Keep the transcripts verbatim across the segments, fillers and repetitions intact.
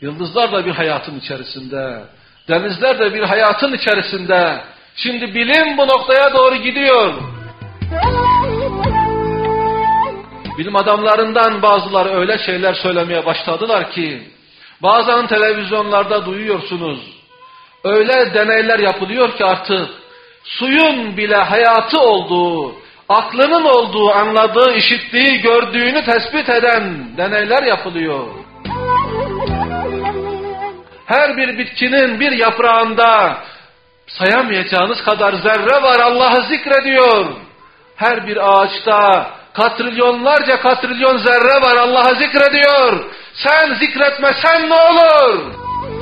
Yıldızlar da bir hayatın içerisinde. Denizler de bir hayatın içerisinde. Şimdi bilim bu noktaya doğru gidiyor. Bilim adamlarından bazıları öyle şeyler söylemeye başladılar ki, bazen televizyonlarda duyuyorsunuz. Öyle deneyler yapılıyor ki artık suyun bile hayatı olduğu, aklının olduğu, anladığı, işittiği, gördüğünü tespit eden deneyler yapılıyor. Her bir bitkinin bir yaprağında sayamayacağınız kadar zerre var, Allah'ı zikrediyor. Her bir ağaçta katrilyonlarca katrilyon zerre var, Allah'ı zikrediyor. Sen zikretmesen ne olur?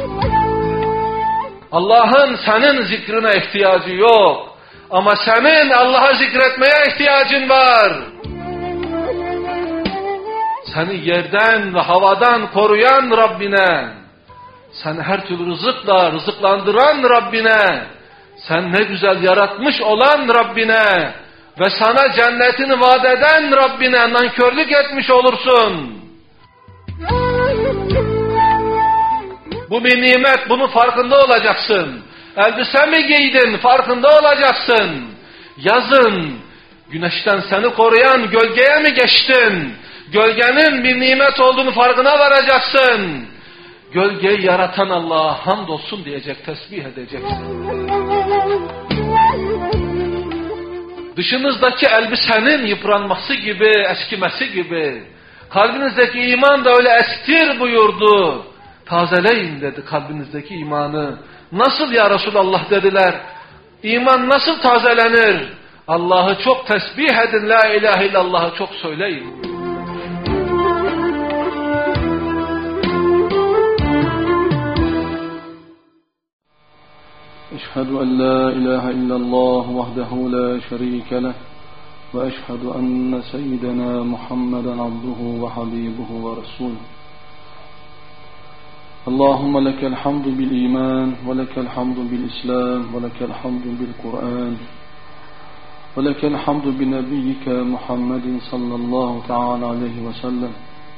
Allah'ın senin zikrine ihtiyacı yok. Ama senin Allah'ı zikretmeye ihtiyacın var. Seni yerden ve havadan koruyan Rabbine, seni her türlü rızıkla rızıklandıran Rabbine, sen ne güzel yaratmış olan Rabbine ve sana cennetini vaat eden Rabbine nankörlük etmiş olursun. Bu bir nimet, bunun farkında olacaksın. Elbise mi giydin, farkında olacaksın. Yazın, güneşten seni koruyan gölgeye mi geçtin? Gölgenin bir nimet olduğunu farkına varacaksın. Gölgeyi yaratan Allah'a hamdolsun diyecek, tesbih edeceksin. Dışınızdaki elbisenin yıpranması gibi, eskimesi gibi, kalbinizdeki iman da öyle esktir buyurdu. Tazeleyin dedi kalbinizdeki imanı. Nasıl ya Resulallah dediler. İman nasıl tazelenir? Allah'ı çok tesbih edin, la ilahe illallah'ı çok söyleyin. Eşhedü en la ilahe illallah vahdehu la şerike leh ve eşhedü enne seyyidena Muhammeden abduhu ve habibuhu ve resuluhu. اللهم لك الحمد بالإيمان ولك الحمد بالإسلام ولك الحمد بالقرآن ولك الحمد بنبيك محمد صلى الله تعالى عليه وسلم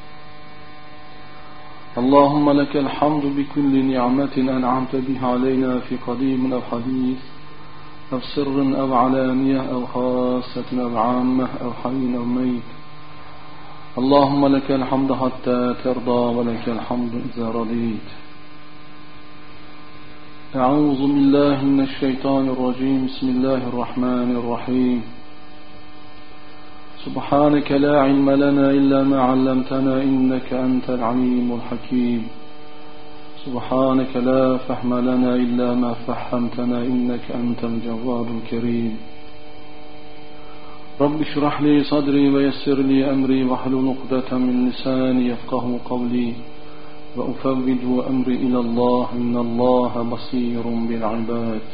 اللهم لك الحمد بكل نعمة أنعمت بها علينا في قديم أو حديث أو سر أو علانية أو خاصة أو عامة أو حي أو ميت اللهم لك الحمد حتى ترضى ولك الحمد إذا رضيت. أعوذ بالله من الشيطان الرجيم. بسم الله الرحمن الرحيم. سبحانك لا علم لنا إلا ما علمتنا إنك أنت العليم الحكيم. سبحانك لا فهم لنا إلا ما فهمتنا إنك أنت الجواد الكريم. رب اشرح لي صدري ويسر لي أمري واحلل عقدة من لساني يفقهوا قولي وأفوض أمري إلى الله إن الله بصير بالعباد.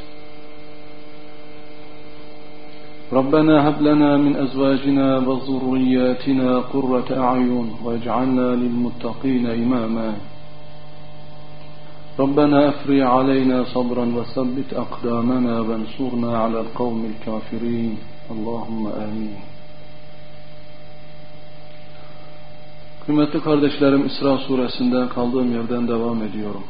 ربنا هب لنا من أزواجنا وذرياتنا قرة أعين واجعلنا للمتقين إماما. ربنا أفرغ علينا صبرا وثبت أقدامنا وانصرنا على القوم الكافرين. Allahümme amin. Kıymetli kardeşlerim, İsra suresinden kaldığım yerden devam ediyorum.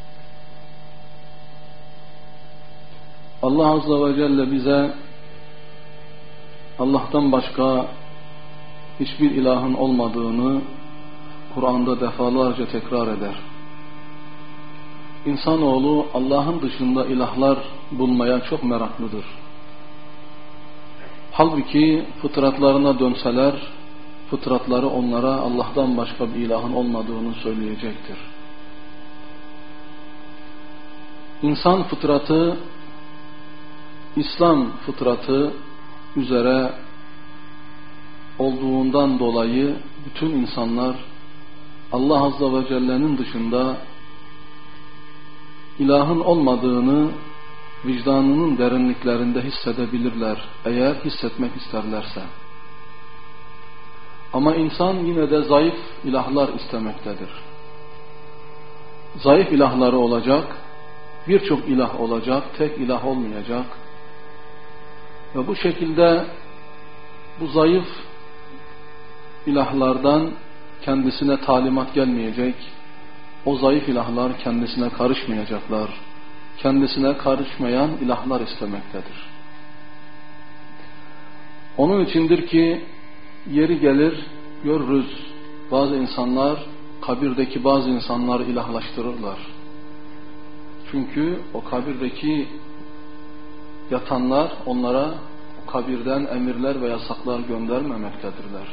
Allah Azze ve Celle bize Allah'tan başka hiçbir ilahın olmadığını Kur'an'da defalarca tekrar eder. İnsanoğlu Allah'ın dışında ilahlar bulmaya çok meraklıdır. Halbuki fıtratlarına dönseler, fıtratları onlara Allah'tan başka bir ilahın olmadığını söyleyecektir. İnsan fıtratı, İslam fıtratı üzere olduğundan dolayı bütün insanlar Allah Azze ve Celle'nin dışında ilahın olmadığını vicdanının derinliklerinde hissedebilirler eğer hissetmek isterlerse. Ama insan yine de zayıf ilahlar istemektedir. Zayıf ilahları olacak, birçok ilah olacak, tek ilah olmayacak. Ve bu şekilde bu zayıf ilahlardan kendisine talimat gelmeyecek, o zayıf ilahlar kendisine karışmayacaklar. Kendisine karışmayan ilahlar istemektedir. Onun içindir ki yeri gelir görürüz, bazı insanlar kabirdeki bazı insanları ilahlaştırırlar. Çünkü o kabirdeki yatanlar onlara kabirden emirler ve yasaklar göndermemektedirler.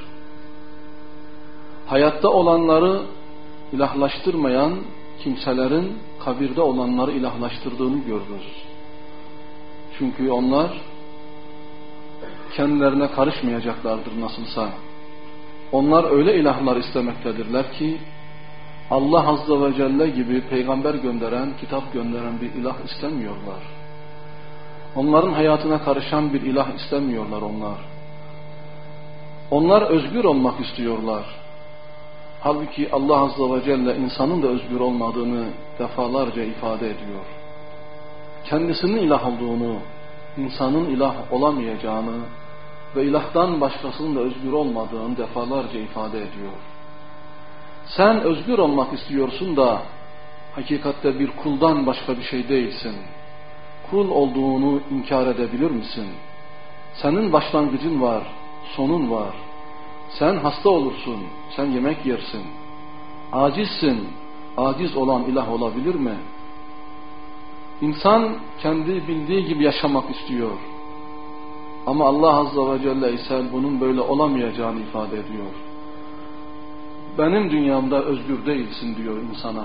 Hayatta olanları ilahlaştırmayan kimselerin kabirde olanları ilahlaştırdığını görürüz. Çünkü onlar kendilerine karışmayacaklardır nasılsa. Onlar öyle ilahlar istemektedirler ki Allah Azze ve Celle gibi peygamber gönderen, kitap gönderen bir ilah istemiyorlar. Onların hayatına karışan bir ilah istemiyorlar onlar. Onlar özgür olmak istiyorlar. Halbuki Allah Azze ve Celle insanın da özgür olmadığını defalarca ifade ediyor. Kendisinin ilah olduğunu, insanın ilah olamayacağını ve ilahtan başkasının da özgür olmadığını defalarca ifade ediyor. Sen özgür olmak istiyorsun da hakikatte bir kuldan başka bir şey değilsin. Kul olduğunu inkar edebilir misin? Senin başlangıcın var, sonun var. Sen hasta olursun, sen yemek yersin. Acizsin, aciz olan ilah olabilir mi? İnsan kendi bildiği gibi yaşamak istiyor. Ama Allah Azze ve Celle ise bunun böyle olamayacağını ifade ediyor. Benim dünyamda özgür değilsin diyor insana.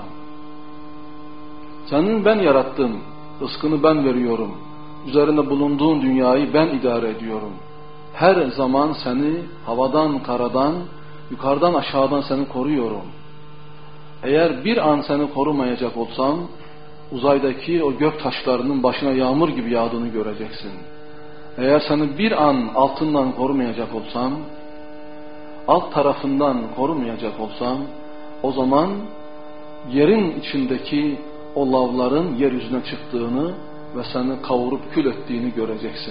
Senin ben yarattım, rızkını ben veriyorum. Üzerinde bulunduğun dünyayı ben idare ediyorum. Her zaman seni havadan, karadan, yukarıdan, aşağıdan seni koruyorum. Eğer bir an seni korumayacak olsam, uzaydaki o gök taşlarının başına yağmur gibi yağdığını göreceksin. Eğer seni bir an altından korumayacak olsam, alt tarafından korumayacak olsam, o zaman yerin içindeki o lavların yeryüzüne çıktığını ve seni kavurup kül ettiğini göreceksin.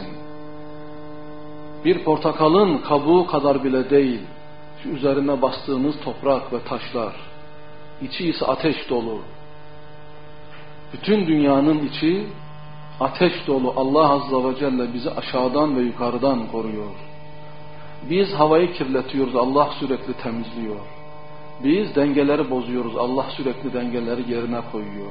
Bir portakalın kabuğu kadar bile değil, şu üzerine bastığımız toprak ve taşlar, içi ise ateş dolu. Bütün dünyanın içi ateş dolu. Allah Azze ve Celle bizi aşağıdan ve yukarıdan koruyor. Biz havayı kirletiyoruz, Allah sürekli temizliyor. Biz dengeleri bozuyoruz, Allah sürekli dengeleri yerine koyuyor.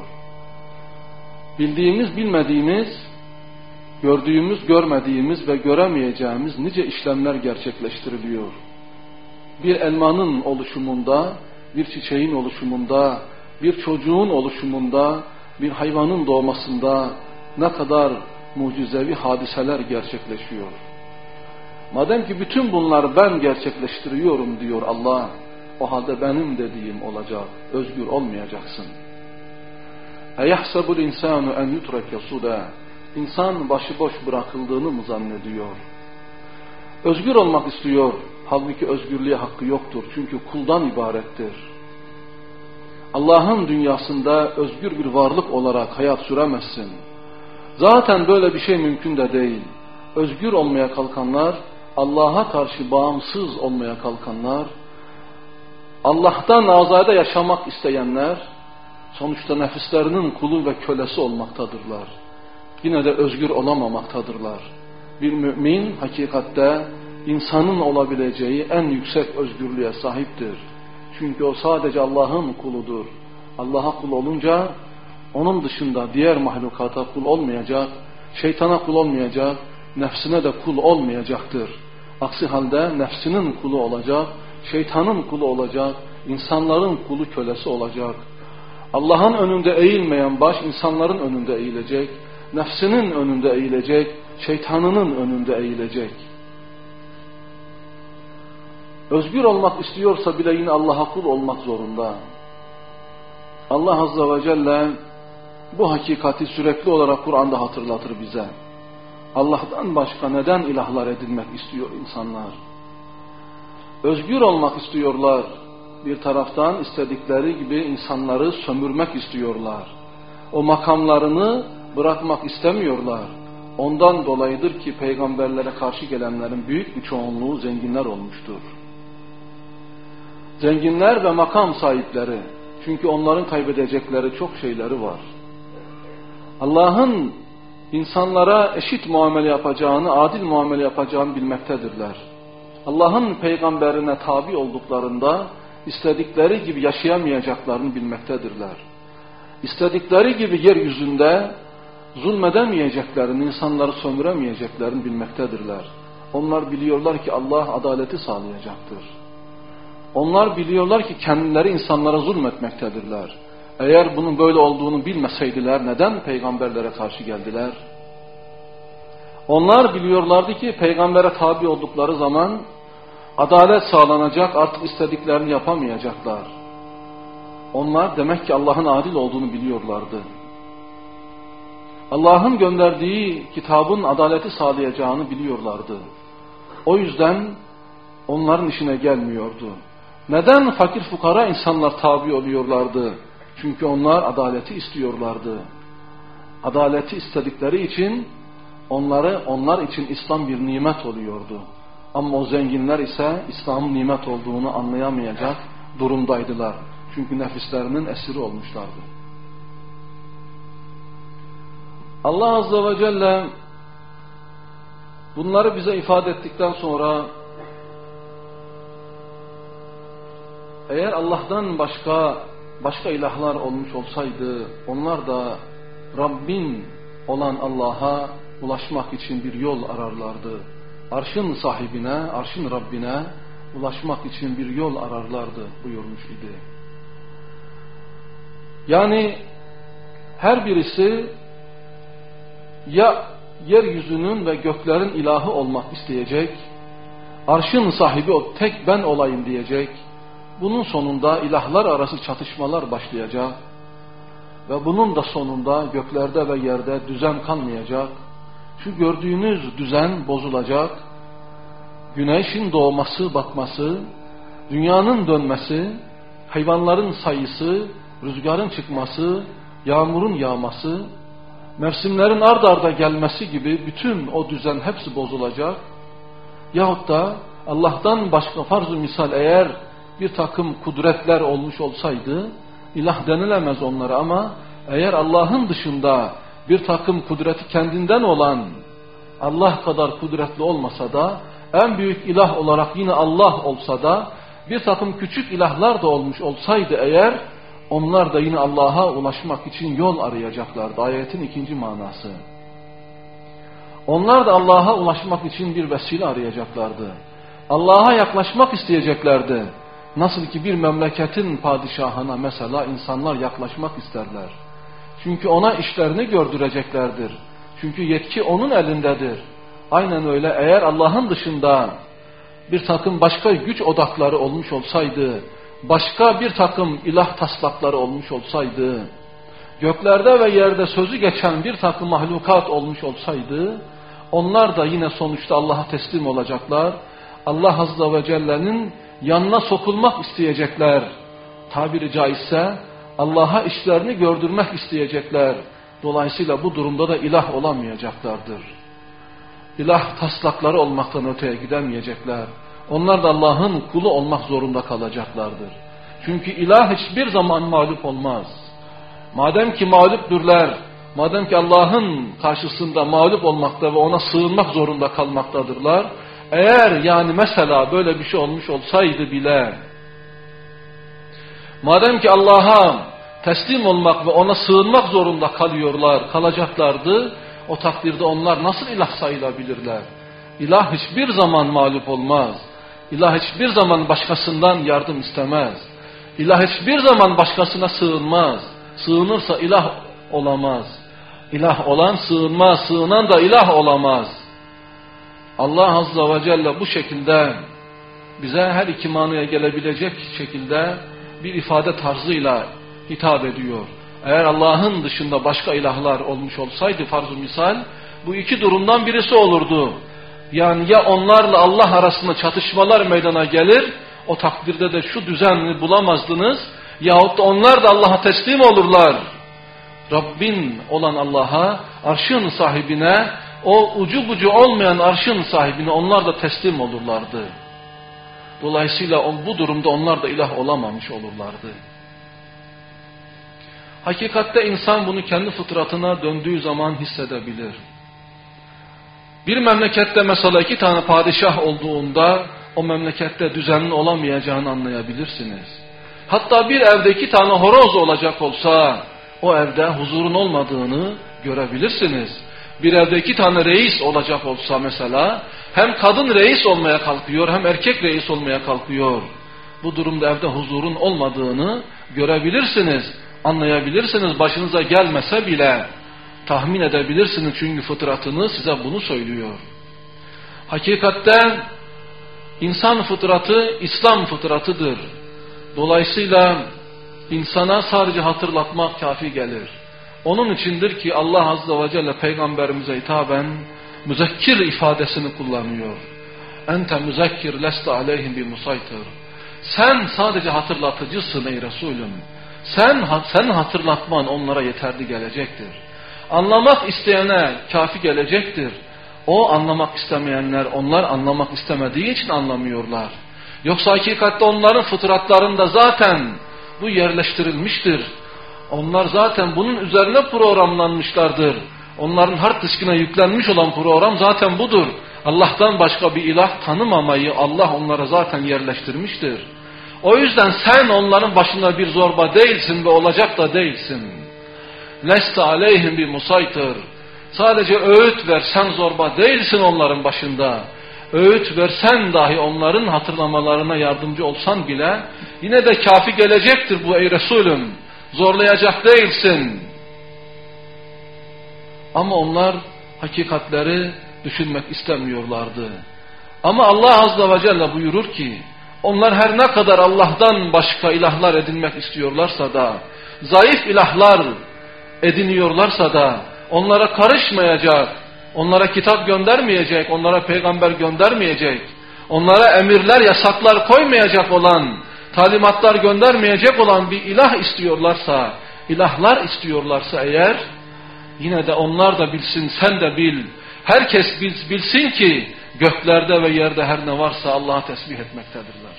Bildiğimiz, bilmediğimiz, gördüğümüz, görmediğimiz ve göremeyeceğimiz nice işlemler gerçekleştiriliyor. Bir elmanın oluşumunda, bir çiçeğin oluşumunda, bir çocuğun oluşumunda, bir hayvanın doğmasında ne kadar mucizevi hadiseler gerçekleşiyor. Madem ki bütün bunları ben gerçekleştiriyorum diyor Allah, o halde benim dediğim olacak, özgür olmayacaksın. اَيَحْسَبُ الْاِنْسَانُ اَنْ يُتْرَكَ سُدَى İnsan başıboş bırakıldığını mı zannediyor? Özgür olmak istiyor, halbuki özgürlüğe hakkı yoktur, çünkü kuldan ibarettir. Allah'ın dünyasında özgür bir varlık olarak hayat süremezsin. Zaten böyle bir şey mümkün de değil. Özgür olmaya kalkanlar, Allah'a karşı bağımsız olmaya kalkanlar, Allah'tan azade yaşamak isteyenler, sonuçta nefislerinin kulu ve kölesi olmaktadırlar. Yine de özgür olamamaktadırlar. Bir mümin hakikatte insanın olabileceği en yüksek özgürlüğe sahiptir. Çünkü o sadece Allah'ın kuludur. Allah'a kul olunca onun dışında diğer mahlukata kul olmayacak, şeytana kul olmayacak, nefsine de kul olmayacaktır. Aksi halde nefsinin kulu olacak, şeytanın kulu olacak, insanların kulu kölesi olacak. Allah'ın önünde eğilmeyen baş insanların önünde eğilecek, nefsinin önünde eğilecek, şeytanının önünde eğilecek. Özgür olmak istiyorsa bile yine Allah'a kul olmak zorunda. Allah Azze ve Celle bu hakikati sürekli olarak Kur'an'da hatırlatır bize. Allah'tan başka neden ilahlar edinmek istiyor insanlar? Özgür olmak istiyorlar. Bir taraftan istedikleri gibi insanları sömürmek istiyorlar. O makamlarını bırakmak istemiyorlar. Ondan dolayıdır ki peygamberlere karşı gelenlerin büyük bir çoğunluğu zenginler olmuştur. Zenginler ve makam sahipleri. Çünkü onların kaybedecekleri çok şeyleri var. Allah'ın insanlara eşit muamele yapacağını, adil muamele yapacağını bilmektedirler. Allah'ın peygamberine tabi olduklarında istedikleri gibi yaşayamayacaklarını bilmektedirler. İstedikleri gibi yeryüzünde zulmedemeyeceklerini, insanları sömüremeyeceklerini bilmektedirler. Onlar biliyorlar ki Allah adaleti sağlayacaktır. Onlar biliyorlar ki kendileri insanlara zulmetmektedirler. Eğer bunun böyle olduğunu bilmeseydiler neden peygamberlere karşı geldiler? Onlar biliyorlardı ki peygambere tabi oldukları zaman adalet sağlanacak, artık istediklerini yapamayacaklar. Onlar demek ki Allah'ın adil olduğunu biliyorlardı. Allah'ın gönderdiği kitabın adaleti sağlayacağını biliyorlardı. O yüzden onların işine gelmiyordu. Neden fakir fukara insanlar tabi oluyorlardı? Çünkü onlar adaleti istiyorlardı. Adaleti istedikleri için onları onlar için İslam bir nimet oluyordu. Ama o zenginler ise İslam'ın nimet olduğunu anlayamayacak durumdaydılar. Çünkü nefislerinin esiri olmuşlardı. Allah Azze ve Celle bunları bize ifade ettikten sonra eğer Allah'tan başka başka ilahlar olmuş olsaydı onlar da Rabbin olan Allah'a ulaşmak için bir yol ararlardı. Arşın sahibine, arşın Rabbine ulaşmak için bir yol ararlardı buyurmuş idi. Yani her birisi ya yeryüzünün ve göklerin ilahı olmak isteyecek, arşın sahibi o tek ben olayım diyecek. Bunun sonunda ilahlar arası çatışmalar başlayacak ve bunun da sonunda göklerde ve yerde düzen kalmayacak. Şu gördüğünüz düzen bozulacak. Güneşin doğması, batması, dünyanın dönmesi, hayvanların sayısı, rüzgarın çıkması, yağmurun yağması, mevsimlerin ard arda gelmesi gibi bütün o düzen hepsi bozulacak. Yahut da Allah'tan başka farz-ı misal eğer bir takım kudretler olmuş olsaydı, ilah denilemez onlara ama eğer Allah'ın dışında bir takım kudreti kendinden olan Allah kadar kudretli olmasa da en büyük ilah olarak yine Allah olsa da bir takım küçük ilahlar da olmuş olsaydı eğer onlar da yine Allah'a ulaşmak için yol arayacaklardı. Ayetin ikinci manası. Onlar da Allah'a ulaşmak için bir vesile arayacaklardı. Allah'a yaklaşmak isteyeceklerdi. Nasıl ki bir memleketin padişahına mesela insanlar yaklaşmak isterler. Çünkü ona işlerini gördüreceklerdir. Çünkü yetki onun elindedir. Aynen öyle eğer Allah'ın dışında bir takım başka güç odakları olmuş olsaydı, başka bir takım ilah taslakları olmuş olsaydı, göklerde ve yerde sözü geçen bir takım mahlukat olmuş olsaydı, onlar da yine sonuçta Allah'a teslim olacaklar. Allah Azze ve Celle'nin yanına sokulmak isteyecekler. Tabiri caizse Allah'a işlerini gördürmek isteyecekler. Dolayısıyla bu durumda da ilah olamayacaklardır. İlah taslakları olmaktan öteye gidemeyecekler. Onlar da Allah'ın kulu olmak zorunda kalacaklardır. Çünkü ilah hiçbir zaman mağlup olmaz. Madem ki mağlupdürler, madem ki Allah'ın karşısında mağlup olmakta ve ona sığınmak zorunda kalmaktadırlar, eğer yani mesela böyle bir şey olmuş olsaydı bile, madem ki Allah'a teslim olmak ve ona sığınmak zorunda kalıyorlar, kalacaklardı, o takdirde onlar nasıl ilah sayılabilirler? İlah hiçbir zaman mağlup olmaz. İlah hiçbir zaman başkasından yardım istemez. İlah hiçbir zaman başkasına sığınmaz. Sığınırsa ilah olamaz. İlah olan sığınmaz, sığınan da ilah olamaz. Allah Azze ve Celle bu şekilde bize her iki manaya gelebilecek şekilde bir ifade tarzıyla hitap ediyor. Eğer Allah'ın dışında başka ilahlar olmuş olsaydı farz-ı misal, bu iki durumdan birisi olurdu. Yani ya onlarla Allah arasında çatışmalar meydana gelir, o takdirde de şu düzeni bulamazdınız, yahut da onlar da Allah'a teslim olurlar. Rabbin olan Allah'a, arşın sahibine, o ucu bucu olmayan arşın sahibine onlar da teslim olurlardı. Dolayısıyla bu durumda onlar da ilah olamamış olurlardı. Hakikatte insan bunu kendi fıtratına döndüğü zaman hissedebilir. Bir memlekette mesela iki tane padişah olduğunda o memlekette düzenli olamayacağını anlayabilirsiniz. Hatta bir evde iki tane horoz olacak olsa o evde huzurun olmadığını görebilirsiniz. Bir evde iki tane reis olacak olsa mesela hem kadın reis olmaya kalkıyor hem erkek reis olmaya kalkıyor. Bu durumda evde huzurun olmadığını görebilirsiniz, anlayabilirsiniz. Başınıza gelmese bile tahmin edebilirsiniz çünkü fıtratınız size bunu söylüyor. Hakikatte insan fıtratı İslam fıtratıdır. Dolayısıyla insana sadece hatırlatmak kafi gelir. Onun içindir ki Allah Azze ve Celle Peygamberimize hitaben müzekkir ifadesini kullanıyor. Ente müzekkir leste aleyhim bi musaytir. Sen sadece hatırlatıcısın ey Resulüm. Sen, sen hatırlatman onlara yeterli gelecektir. Anlamak isteyene kafi gelecektir. O anlamak istemeyenler onlar anlamak istemediği için anlamıyorlar. Yoksa hakikatte onların fıtratlarında zaten bu yerleştirilmiştir. Onlar zaten bunun üzerine programlanmışlardır. Onların hard diskine yüklenmiş olan program zaten budur. Allah'tan başka bir ilah tanımamayı Allah onlara zaten yerleştirmiştir. O yüzden sen onların başında bir zorba değilsin ve olacak da değilsin. Leste aleyhim bi musaytir. Sadece öğüt versen zorba değilsin onların başında. Öğüt versen dahi onların hatırlamalarına yardımcı olsan bile yine de kafi gelecektir bu ey Resulüm. Zorlayacak değilsin. Ama onlar hakikatleri düşünmek istemiyorlardı. Ama Allah Azze ve Celle buyurur ki onlar her ne kadar Allah'tan başka ilahlar edinmek istiyorlarsa da zayıf ilahlar ediniyorlarsa da onlara karışmayacak, onlara kitap göndermeyecek, onlara peygamber göndermeyecek, onlara emirler, yasaklar koymayacak olan, talimatlar göndermeyecek olan bir ilah istiyorlarsa, ilahlar istiyorlarsa eğer, yine de onlar da bilsin, sen de bil, herkes bilsin ki göklerde ve yerde her ne varsa Allah'a tesbih etmektedirler.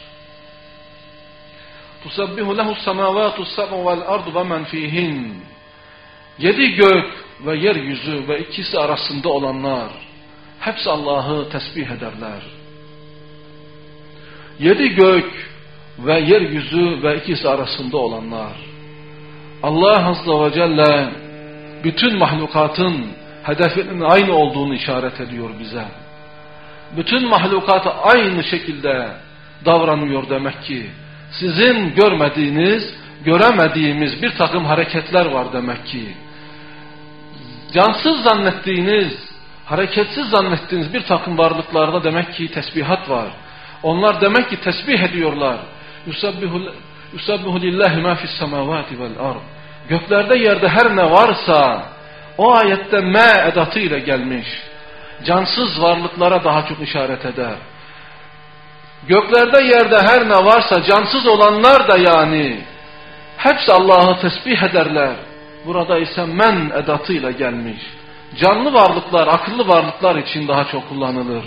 Tusabbihu lehu's semavatu seb'u vel ardu ve men fihin. Yedi gök ve yeryüzü ve ikisi arasında olanlar hepsi Allah'ı tesbih ederler. Yedi gök ve yeryüzü ve ikisi arasında olanlar. Allah Azze ve Celle bütün mahlukatın hedefinin aynı olduğunu işaret ediyor bize. Bütün mahlukat aynı şekilde davranıyor demek ki. Sizin görmediğiniz, göremediğimiz bir takım hareketler var demek ki. Cansız zannettiğiniz, hareketsiz zannettiğiniz bir takım varlıklarda demek ki tesbihat var. Onlar demek ki tesbih ediyorlar. Yusabbihu lillahi ma fis semavati vel ard. Göklerde yerde her ne varsa o ayette ma edatı ile gelmiş. Cansız varlıklara daha çok işaret eder. Göklerde yerde her ne varsa cansız olanlar da yani hepsi Allah'ı tesbih ederler. Burada ise men edatıyla gelmiş. Canlı varlıklar, akıllı varlıklar için daha çok kullanılır.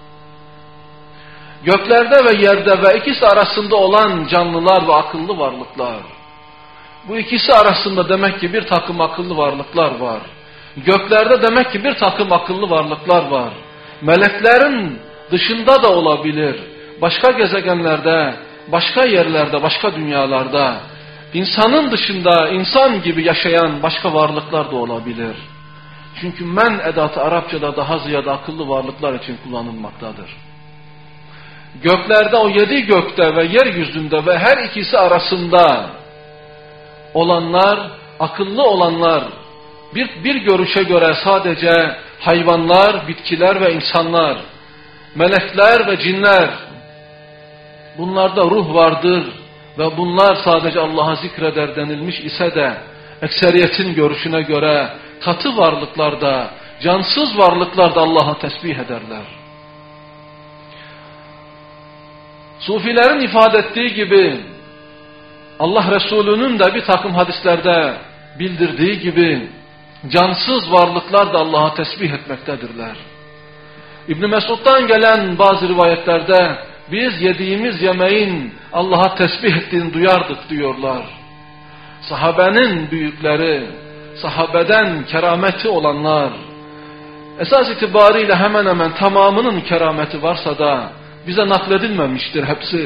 Göklerde ve yerde ve ikisi arasında olan canlılar ve akıllı varlıklar. Bu ikisi arasında demek ki bir takım akıllı varlıklar var. Göklerde demek ki bir takım akıllı varlıklar var. Meleklerin dışında da olabilir. Başka gezegenlerde, başka yerlerde, başka dünyalarda, insanın dışında insan gibi yaşayan başka varlıklar da olabilir. Çünkü men edatı Arapçada daha ziyade akıllı varlıklar için kullanılmaktadır. Göklerde o yedi gökte ve yeryüzünde ve her ikisi arasında olanlar, akıllı olanlar, bir, bir görüşe göre sadece hayvanlar, bitkiler ve insanlar, melekler ve cinler, bunlarda ruh vardır ve bunlar sadece Allah'a zikreder denilmiş ise de ekseriyetin görüşüne göre katı varlıklarda, cansız varlıklarda Allah'a tesbih ederler. Sufilerin ifade ettiği gibi Allah Resulü'nün de bir takım hadislerde bildirdiği gibi cansız varlıklar da Allah'a tesbih etmektedirler. İbn Mesud'dan gelen bazı rivayetlerde biz yediğimiz yemeğin Allah'a tesbih ettiğini duyardık diyorlar. sahabenin büyükleri, sahabeden kerameti olanlar, esas itibariyle hemen hemen tamamının kerameti varsa da bize nakledilmemiştir hepsi.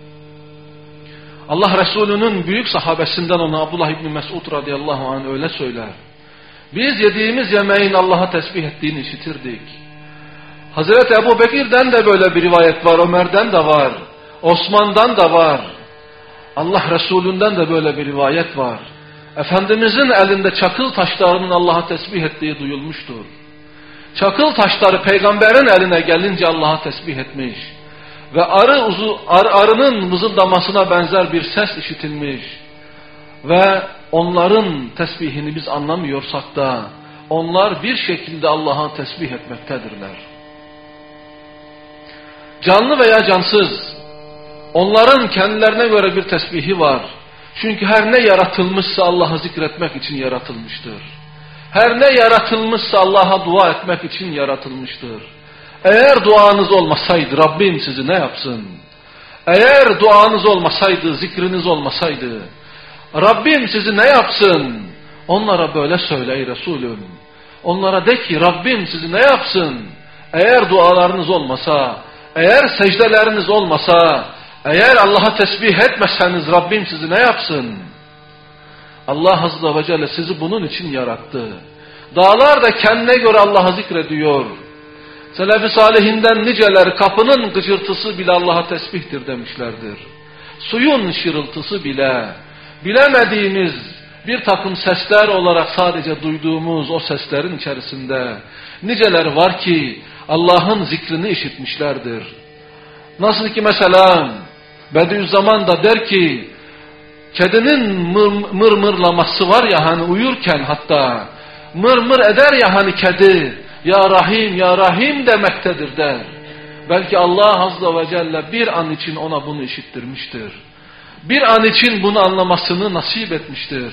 Allah Resulü'nün büyük sahabesinden ona Abdullah İbni Mesud radıyallahu anh öyle söyler. Biz yediğimiz yemeğin Allah'a tesbih ettiğini işitirdik. Hazreti Ebu Bekir'den de böyle bir rivayet var, Ömer'den de var, Osman'dan da var. Allah Resulü'nden de böyle bir rivayet var. Efendimizin elinde çakıl taşlarının Allah'a tesbih ettiği duyulmuştur. Çakıl taşları peygamberin eline gelince Allah'a tesbih etmiş. Ve arı uzu, ar, arının vızıldamasına benzer bir ses işitilmiş. Ve onların tesbihini biz anlamıyorsak da onlar bir şekilde Allah'a tesbih etmektedirler. Canlı veya cansız, onların kendilerine göre bir tesbihi var. Çünkü her ne yaratılmışsa Allah'ı zikretmek için yaratılmıştır. Her ne yaratılmışsa Allah'a dua etmek için yaratılmıştır. Eğer duanız olmasaydı Rabbim sizi ne yapsın? Eğer duanız olmasaydı, zikriniz olmasaydı Rabbim sizi ne yapsın? Onlara böyle söyle ey Resulüm. Onlara de ki Rabbim sizi ne yapsın? Eğer dualarınız olmasa, eğer secdeleriniz olmasa, eğer Allah'a tesbih etmezseniz Rabbim sizi ne yapsın? Allah Azze ve Celle sizi bunun için yarattı. Dağlar da kendine göre Allah'ı zikrediyor. Selefi salihinden niceler kapının gıcırtısı bile Allah'a tesbihtir demişlerdir. Suyun şırıltısı bile, bilemediğimiz bir takım sesler olarak sadece duyduğumuz o seslerin içerisinde niceler var ki Allah'ın zikrini işitmişlerdir. Nasıl ki mesela Bediüzzaman da der ki, kedinin mır, mır mırlaması var ya hani uyurken hatta, mır mır eder ya hani kedi, ya Rahim ya Rahim demektedir der. Belki Allah Azze ve Celle bir an için ona bunu işittirmiştir. Bir an için bunu anlamasını nasip etmiştir.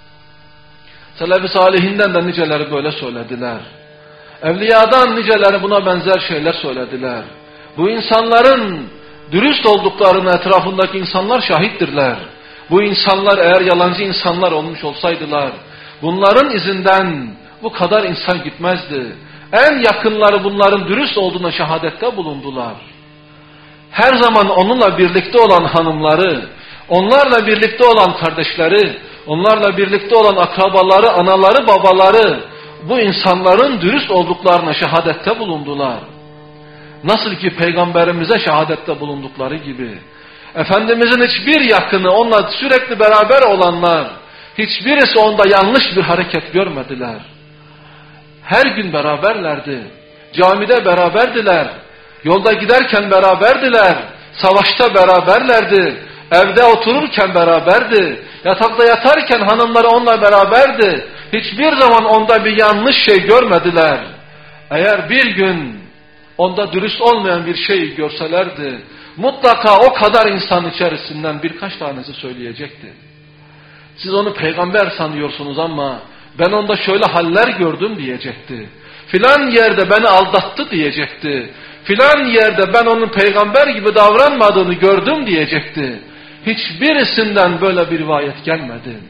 Selefi salihinden de niceleri böyle söylediler. Evliyadan niceleri buna benzer şeyler söylediler. Bu insanların dürüst olduklarına etrafındaki insanlar şahittirler. Bu insanlar eğer yalancı insanlar olmuş olsaydılar, bunların izinden bu kadar insan gitmezdi. En yakınları bunların dürüst olduğuna şehadette bulundular. Her zaman onunla birlikte olan hanımları, onlarla birlikte olan kardeşleri, onlarla birlikte olan akrabaları, anaları, babaları, bu insanların dürüst olduklarına şehadette bulundular. Nasıl ki Peygamberimize şehadette bulundukları gibi, Efendimizin hiçbir yakını, onunla sürekli beraber olanlar, hiçbirisi onda yanlış bir hareket görmediler. Her gün beraberlerdi, camide beraberdiler, yolda giderken beraberdiler, savaşta beraberlerdi, evde otururken beraberdi, yatakta yatarken hanımları onunla beraberdi. Hiçbir zaman onda bir yanlış şey görmediler. Eğer bir gün onda dürüst olmayan bir şey görselerdi, mutlaka o kadar insan içerisinden birkaç tanesi söyleyecekti. Siz onu peygamber sanıyorsunuz ama ben onda şöyle haller gördüm diyecekti. Filan yerde beni aldattı diyecekti. Filan yerde ben onun peygamber gibi davranmadığını gördüm diyecekti. Hiçbirisinden böyle bir rivayet gelmedi.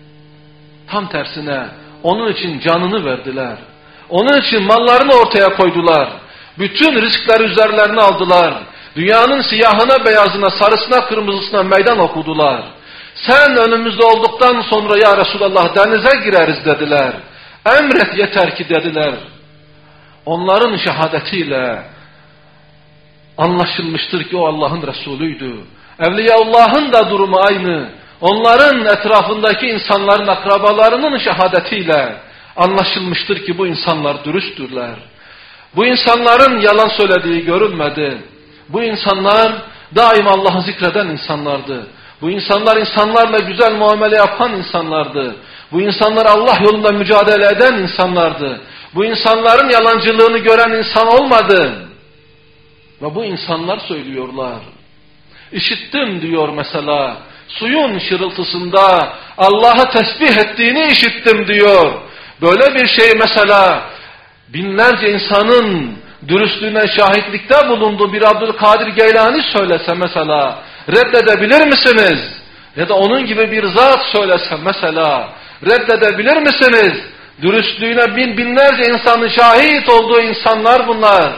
Tam tersine onun için canını verdiler. Onun için mallarını ortaya koydular. Bütün riskleri üzerlerine aldılar. Dünyanın siyahına, beyazına, sarısına, kırmızısına meydan okudular. Sen önümüzde olduktan sonra ya Resulallah denize gireriz dediler. Emret yeter ki dediler. Onların şehadetiyle anlaşılmıştır ki o Allah'ın Resulüydü. Evliyaullah'ın da durumu aynı. Onların etrafındaki insanların akrabalarının şehadetiyle anlaşılmıştır ki bu insanlar dürüsttürler. Bu insanların yalan söylediği görülmedi. Bu insanlar daima Allah'ı zikreden insanlardı. Bu insanlar insanlarla güzel muamele yapan insanlardı. Bu insanlar Allah yolunda mücadele eden insanlardı. Bu insanların yalancılığını gören insan olmadı. Ve bu insanlar söylüyorlar. İşittim diyor mesela. Suyun şırıltısında Allah'ı tesbih ettiğini işittim diyor. Böyle bir şey mesela binlerce insanın dürüstlüğüne şahitlikte bulunduğu bir Abdülkadir Geylani söylese mesela reddedebilir misiniz? ya da onun gibi bir zat söylesem mesela reddedebilir misiniz? Dürüstlüğüne bin binlerce insanın şahit olduğu insanlar bunlar.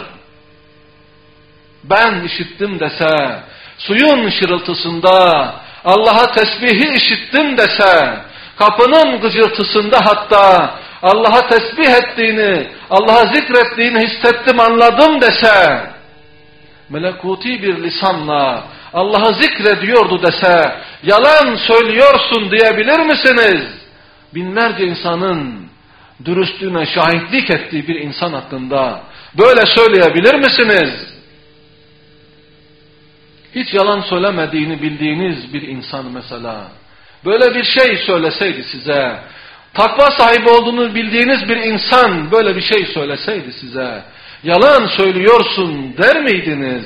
Ben işittim dese, suyun şırıltısında Allah'a tesbihi işittim dese, kapının gıcırtısında hatta Allah'a tesbih ettiğini, Allah'a zikrettiğini hissettim, anladım dese, melekuti bir lisanla Allah'a zikrediyordu dese, yalan söylüyorsun diyebilir misiniz? Binlerce insanın dürüstlüğüne şahitlik ettiği bir insan hakkında böyle söyleyebilir misiniz? Hiç yalan söylemediğini bildiğiniz bir insan mesela, böyle bir şey söyleseydi size, takva sahibi olduğunu bildiğiniz bir insan böyle bir şey söyleseydi size, yalan söylüyorsun der miydiniz?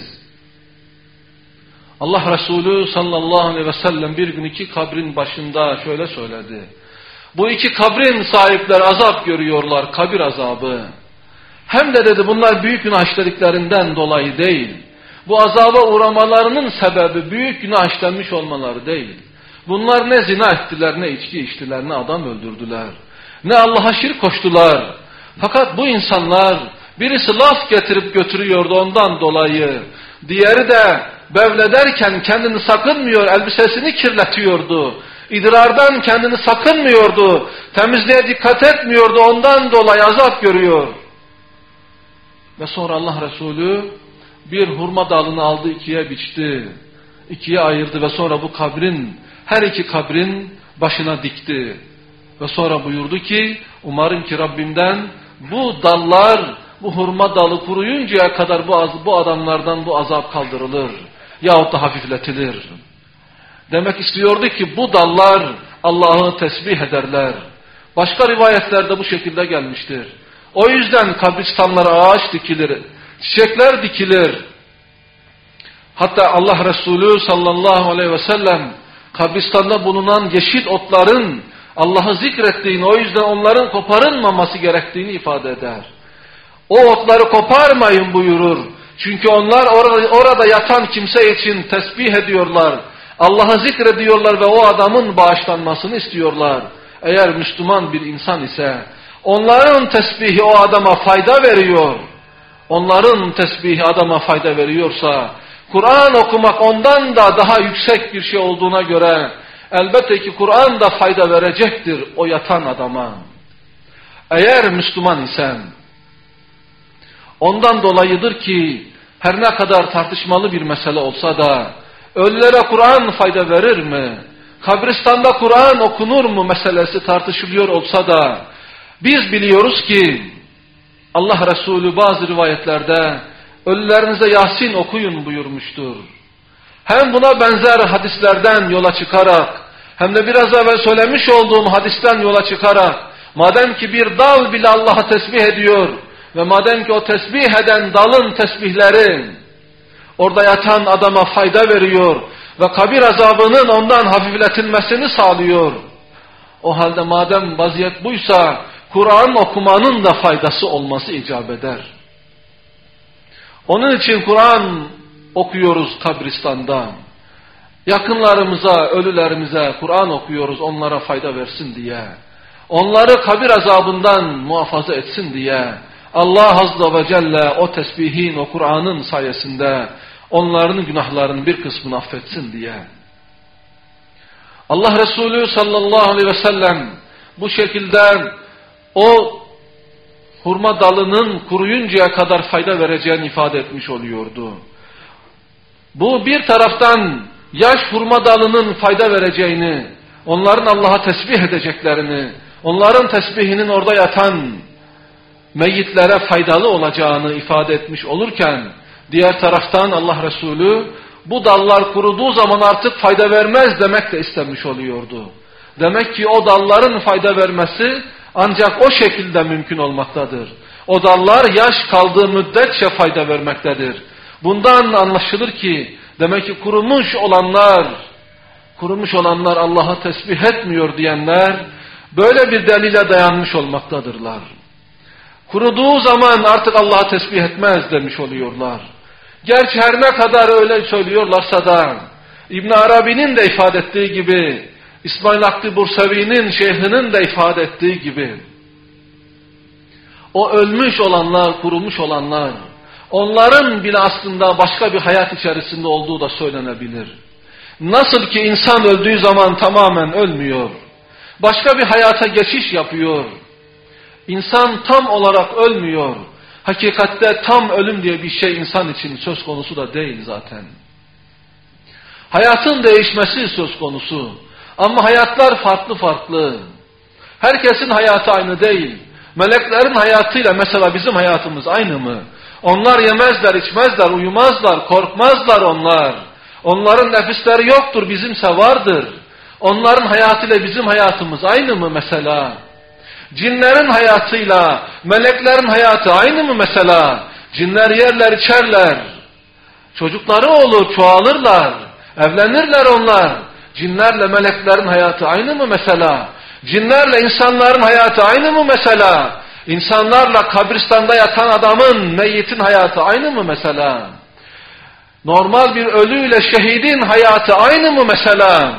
Allah Resulü sallallahu aleyhi ve sellem bir gün iki kabrin başında şöyle söyledi. Bu iki kabrin sahipleri azap görüyorlar, kabir azabı. Hem de dedi bunlar büyük günah işlediklerinden dolayı değil. Bu azaba uğramalarının sebebi büyük günah işlenmiş olmaları değil. Bunlar ne zina ettiler, ne içki içtiler, ne adam öldürdüler, ne Allah'a şirk koştular. Fakat bu insanlar, birisi laf getirip götürüyordu ondan dolayı, diğeri de bevlederken kendini sakınmıyor, elbisesini kirletiyordu. İdrardan kendini sakınmıyordu, temizliğe dikkat etmiyordu, ondan dolayı azap görüyor. Ve sonra Allah Resulü bir hurma dalını aldı, ikiye biçti, ikiye ayırdı ve sonra bu kabrin, her iki kabrin başına dikti. Ve sonra buyurdu ki, umarım ki Rabbimden bu dallar, bu hurma dalı kuruyuncaya kadar bu, bu adamlardan bu azap kaldırılır yahut da hafifletilir. Demek istiyordu ki bu dallar Allah'ı tesbih ederler. Başka rivayetlerde bu şekilde gelmiştir. O yüzden kabristanlara ağaç dikilir, çiçekler dikilir. Hatta Allah Resulü sallallahu aleyhi ve sellem kabristanda bulunan yeşil otların Allah'ı zikrettiğini, o yüzden onların koparılmaması gerektiğini ifade eder. O otları koparmayın buyurur. Çünkü onlar orada, orada yatan kimse için tesbih ediyorlar. Allah'ı zikrediyorlar ve o adamın bağışlanmasını istiyorlar. Eğer Müslüman bir insan ise onların tesbihi o adama fayda veriyor. Onların tesbihi adama fayda veriyorsa, Kur'an okumak ondan da daha yüksek bir şey olduğuna göre elbette ki Kur'an da fayda verecektir o yatan adama. Eğer Müslüman isen, ondan dolayıdır ki her ne kadar tartışmalı bir mesele olsa da ölülere Kur'an fayda verir mi? Kabristanda Kur'an okunur mu meselesi tartışılıyor olsa da biz biliyoruz ki Allah Resulü bazı rivayetlerde ölülerinize Yasin okuyun buyurmuştur. Hem buna benzer hadislerden yola çıkarak hem de biraz evvel söylemiş olduğum hadisten yola çıkarak madem ki bir dal bile Allah'a tesbih ediyor ve madem ki o tesbih eden dalın tesbihleri orada yatan adama fayda veriyor ve kabir azabının ondan hafifletilmesini sağlıyor. O halde madem vaziyet buysa Kur'an okumanın da faydası olması icap eder. Onun için Kur'an okuyoruz kabristanda. Yakınlarımıza, ölülerimize Kur'an okuyoruz onlara fayda versin diye. Onları kabir azabından muhafaza etsin diye. Allah Azze ve Celle o tesbihin, o Kur'an'ın sayesinde onların günahlarının bir kısmını affetsin diye. Allah Resulü sallallahu aleyhi ve sellem bu şekilde o hurma dalının kuruyuncaya kadar fayda vereceğini ifade etmiş oluyordu. Bu bir taraftan yaş hurma dalının fayda vereceğini, onların Allah'a tesbih edeceklerini, onların tesbihinin orada yatan meyyitlere faydalı olacağını ifade etmiş olurken, diğer taraftan Allah Resulü bu dallar kuruduğu zaman artık fayda vermez demek de istemiş oluyordu. Demek ki o dalların fayda vermesi ancak o şekilde mümkün olmaktadır. O dallar yaş kaldığı müddetçe fayda vermektedir. Bundan anlaşılır ki demek ki kurumuş olanlar, kurumuş olanlar Allah'a tesbih etmiyor diyenler böyle bir delile dayanmış olmaktadırlar. Kuruduğu zaman artık Allah'a tesbih etmez demiş oluyorlar. Gerçi her ne kadar öyle söylüyorlarsa da İbn Arabi'nin de ifade ettiği gibi, İsmail Hakkı Bursevi'nin, şeyhinin de ifade ettiği gibi, o ölmüş olanlar, kurumuş olanlar, onların bile aslında başka bir hayat içerisinde olduğu da söylenebilir. Nasıl ki insan öldüğü zaman tamamen ölmüyor, başka bir hayata geçiş yapıyor. İnsan tam olarak ölmüyor. Hakikatte tam ölüm diye bir şey insan için söz konusu da değil zaten. Hayatın değişmesi söz konusu. Ama hayatlar farklı farklı. Herkesin hayatı aynı değil. Meleklerin hayatıyla mesela bizim hayatımız aynı mı? Onlar yemezler, içmezler, uyumazlar, korkmazlar onlar. Onların nefisleri yoktur, bizimse vardır. Onların hayatıyla bizim hayatımız aynı mı mesela? Cinlerin hayatıyla meleklerin hayatı aynı mı mesela? Cinler yerler, içerler. Çocukları olur, çoğalırlar. Evlenirler onlar. Cinlerle meleklerin hayatı aynı mı mesela? Cinlerle insanların hayatı aynı mı mesela? İnsanlarla kabristanda yatan adamın, meyyitin hayatı aynı mı mesela? Normal bir ölüyle şehidin hayatı aynı mı mesela?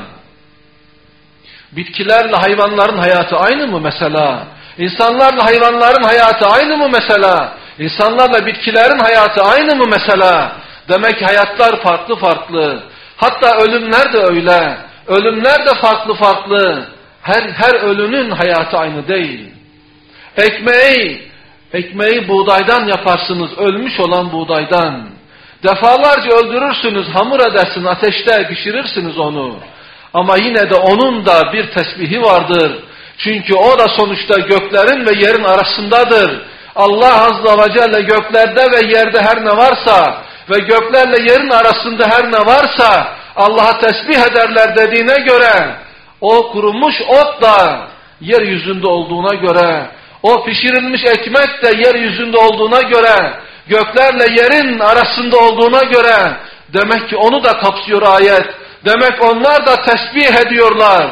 Bitkilerle hayvanların hayatı aynı mı mesela? İnsanlarla hayvanların hayatı aynı mı mesela? İnsanlarla bitkilerin hayatı aynı mı mesela? Demek ki hayatlar farklı farklı. Hatta ölümler de öyle. Ölümler de farklı farklı. Her, her ölünün hayatı aynı değil. Ekmeği, ekmeği buğdaydan yaparsınız, ölmüş olan buğdaydan. Defalarca öldürürsünüz, hamur edersiniz, ateşte pişirirsiniz onu. Ama yine de onun da bir tesbihi vardır. Çünkü o da sonuçta göklerin ve yerin arasındadır. Allah Azze ve Celle göklerde ve yerde her ne varsa ve göklerle yerin arasında her ne varsa Allah'a tesbih ederler dediğine göre o kurumuş ot da yeryüzünde olduğuna göre, o pişirilmiş ekmek de yeryüzünde olduğuna göre, göklerle yerin arasında olduğuna göre demek ki onu da kapsıyor ayet. Demek onlar da tesbih ediyorlar.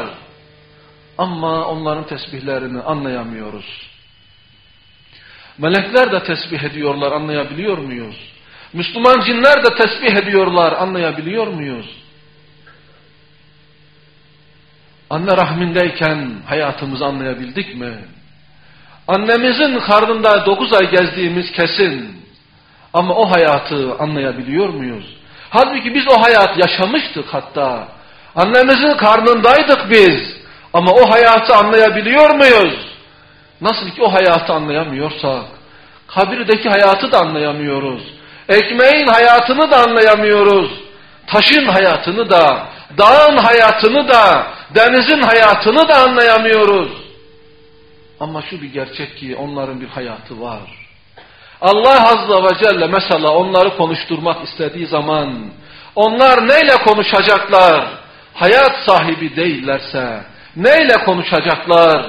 Ama onların tesbihlerini anlayamıyoruz. Melekler de tesbih ediyorlar, anlayabiliyor muyuz? Müslüman cinler de tesbih ediyorlar, anlayabiliyor muyuz? Anne rahmindeyken hayatımızı anlayabildik mi? Annemizin karnında dokuz ay gezdiğimiz kesin. Ama o hayatı anlayabiliyor muyuz? Halbuki biz o hayatı yaşamıştık hatta. Annemizin karnındaydık biz. Ama o hayatı anlayabiliyor muyuz? Nasıl ki o hayatı anlayamıyorsak, kabirdeki hayatı da anlayamıyoruz. Ekmeğin hayatını da anlayamıyoruz. Taşın hayatını da, dağın hayatını da, denizin hayatını da anlayamıyoruz. Ama şu bir gerçek ki onların bir hayatı var. Allah Azze ve Celle mesela onları konuşturmak istediği zaman onlar neyle konuşacaklar? Hayat sahibi değillerse neyle konuşacaklar?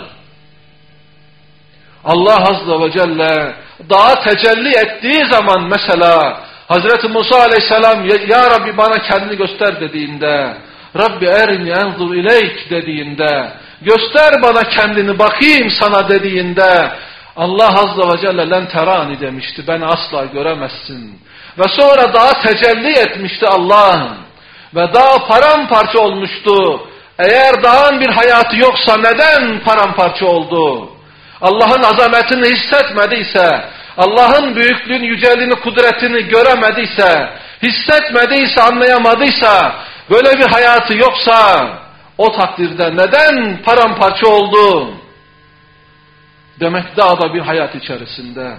Allah Azze ve Celle dağa tecelli ettiği zaman mesela Hazreti Musa Aleyhisselam ya Rabbi bana kendini göster dediğinde, Rabbi erini enzur ileyk dediğinde, göster bana kendini bakayım sana dediğinde Allah Azze ve Celle len terani demişti, beni asla göremezsin. Ve sonra dağa tecelli etmişti Allah ve dağ paramparça olmuştu. Eğer dağın bir hayatı yoksa neden paramparça oldu? Allah'ın azametini hissetmediyse, Allah'ın büyüklüğünü, yüceliğini, kudretini göremediyse, hissetmediyse, anlayamadıysa, böyle bir hayatı yoksa, o takdirde neden paramparça oldu? Demek dağda bir hayat içerisinde,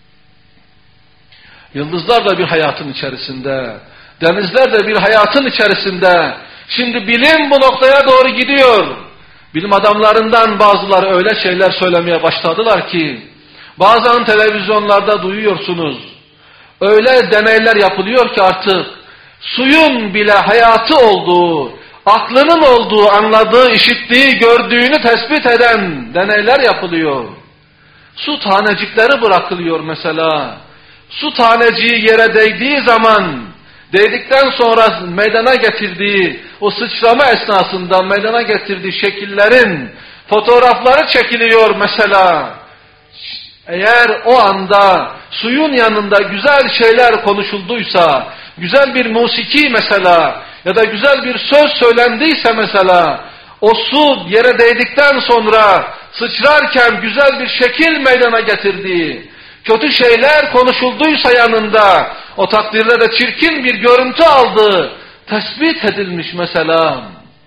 yıldızlar da bir hayatın içerisinde, denizler de bir hayatın içerisinde. Şimdi bilim bu noktaya doğru gidiyor. Bilim adamlarından bazıları öyle şeyler söylemeye başladılar ki, bazen televizyonlarda duyuyorsunuz. Öyle deneyler yapılıyor ki artık suyun bile hayatı olduğu, aklının olduğu, anladığı, işittiği, gördüğünü tespit eden deneyler yapılıyor. Su tanecikleri bırakılıyor mesela. Su taneciği yere değdiği zaman, değdikten sonra meydana getirdiği, o sıçrama esnasında meydana getirdiği şekillerin fotoğrafları çekiliyor mesela. Eğer o anda suyun yanında güzel şeyler konuşulduysa, güzel bir musiki mesela, ya da güzel bir söz söylendiyse mesela, o su yere değdikten sonra sıçrarken güzel bir şekil meydana getirdiği, kötü şeyler konuşulduysa yanında, o takdirde de çirkin bir görüntü aldığı tespit edilmiş mesela.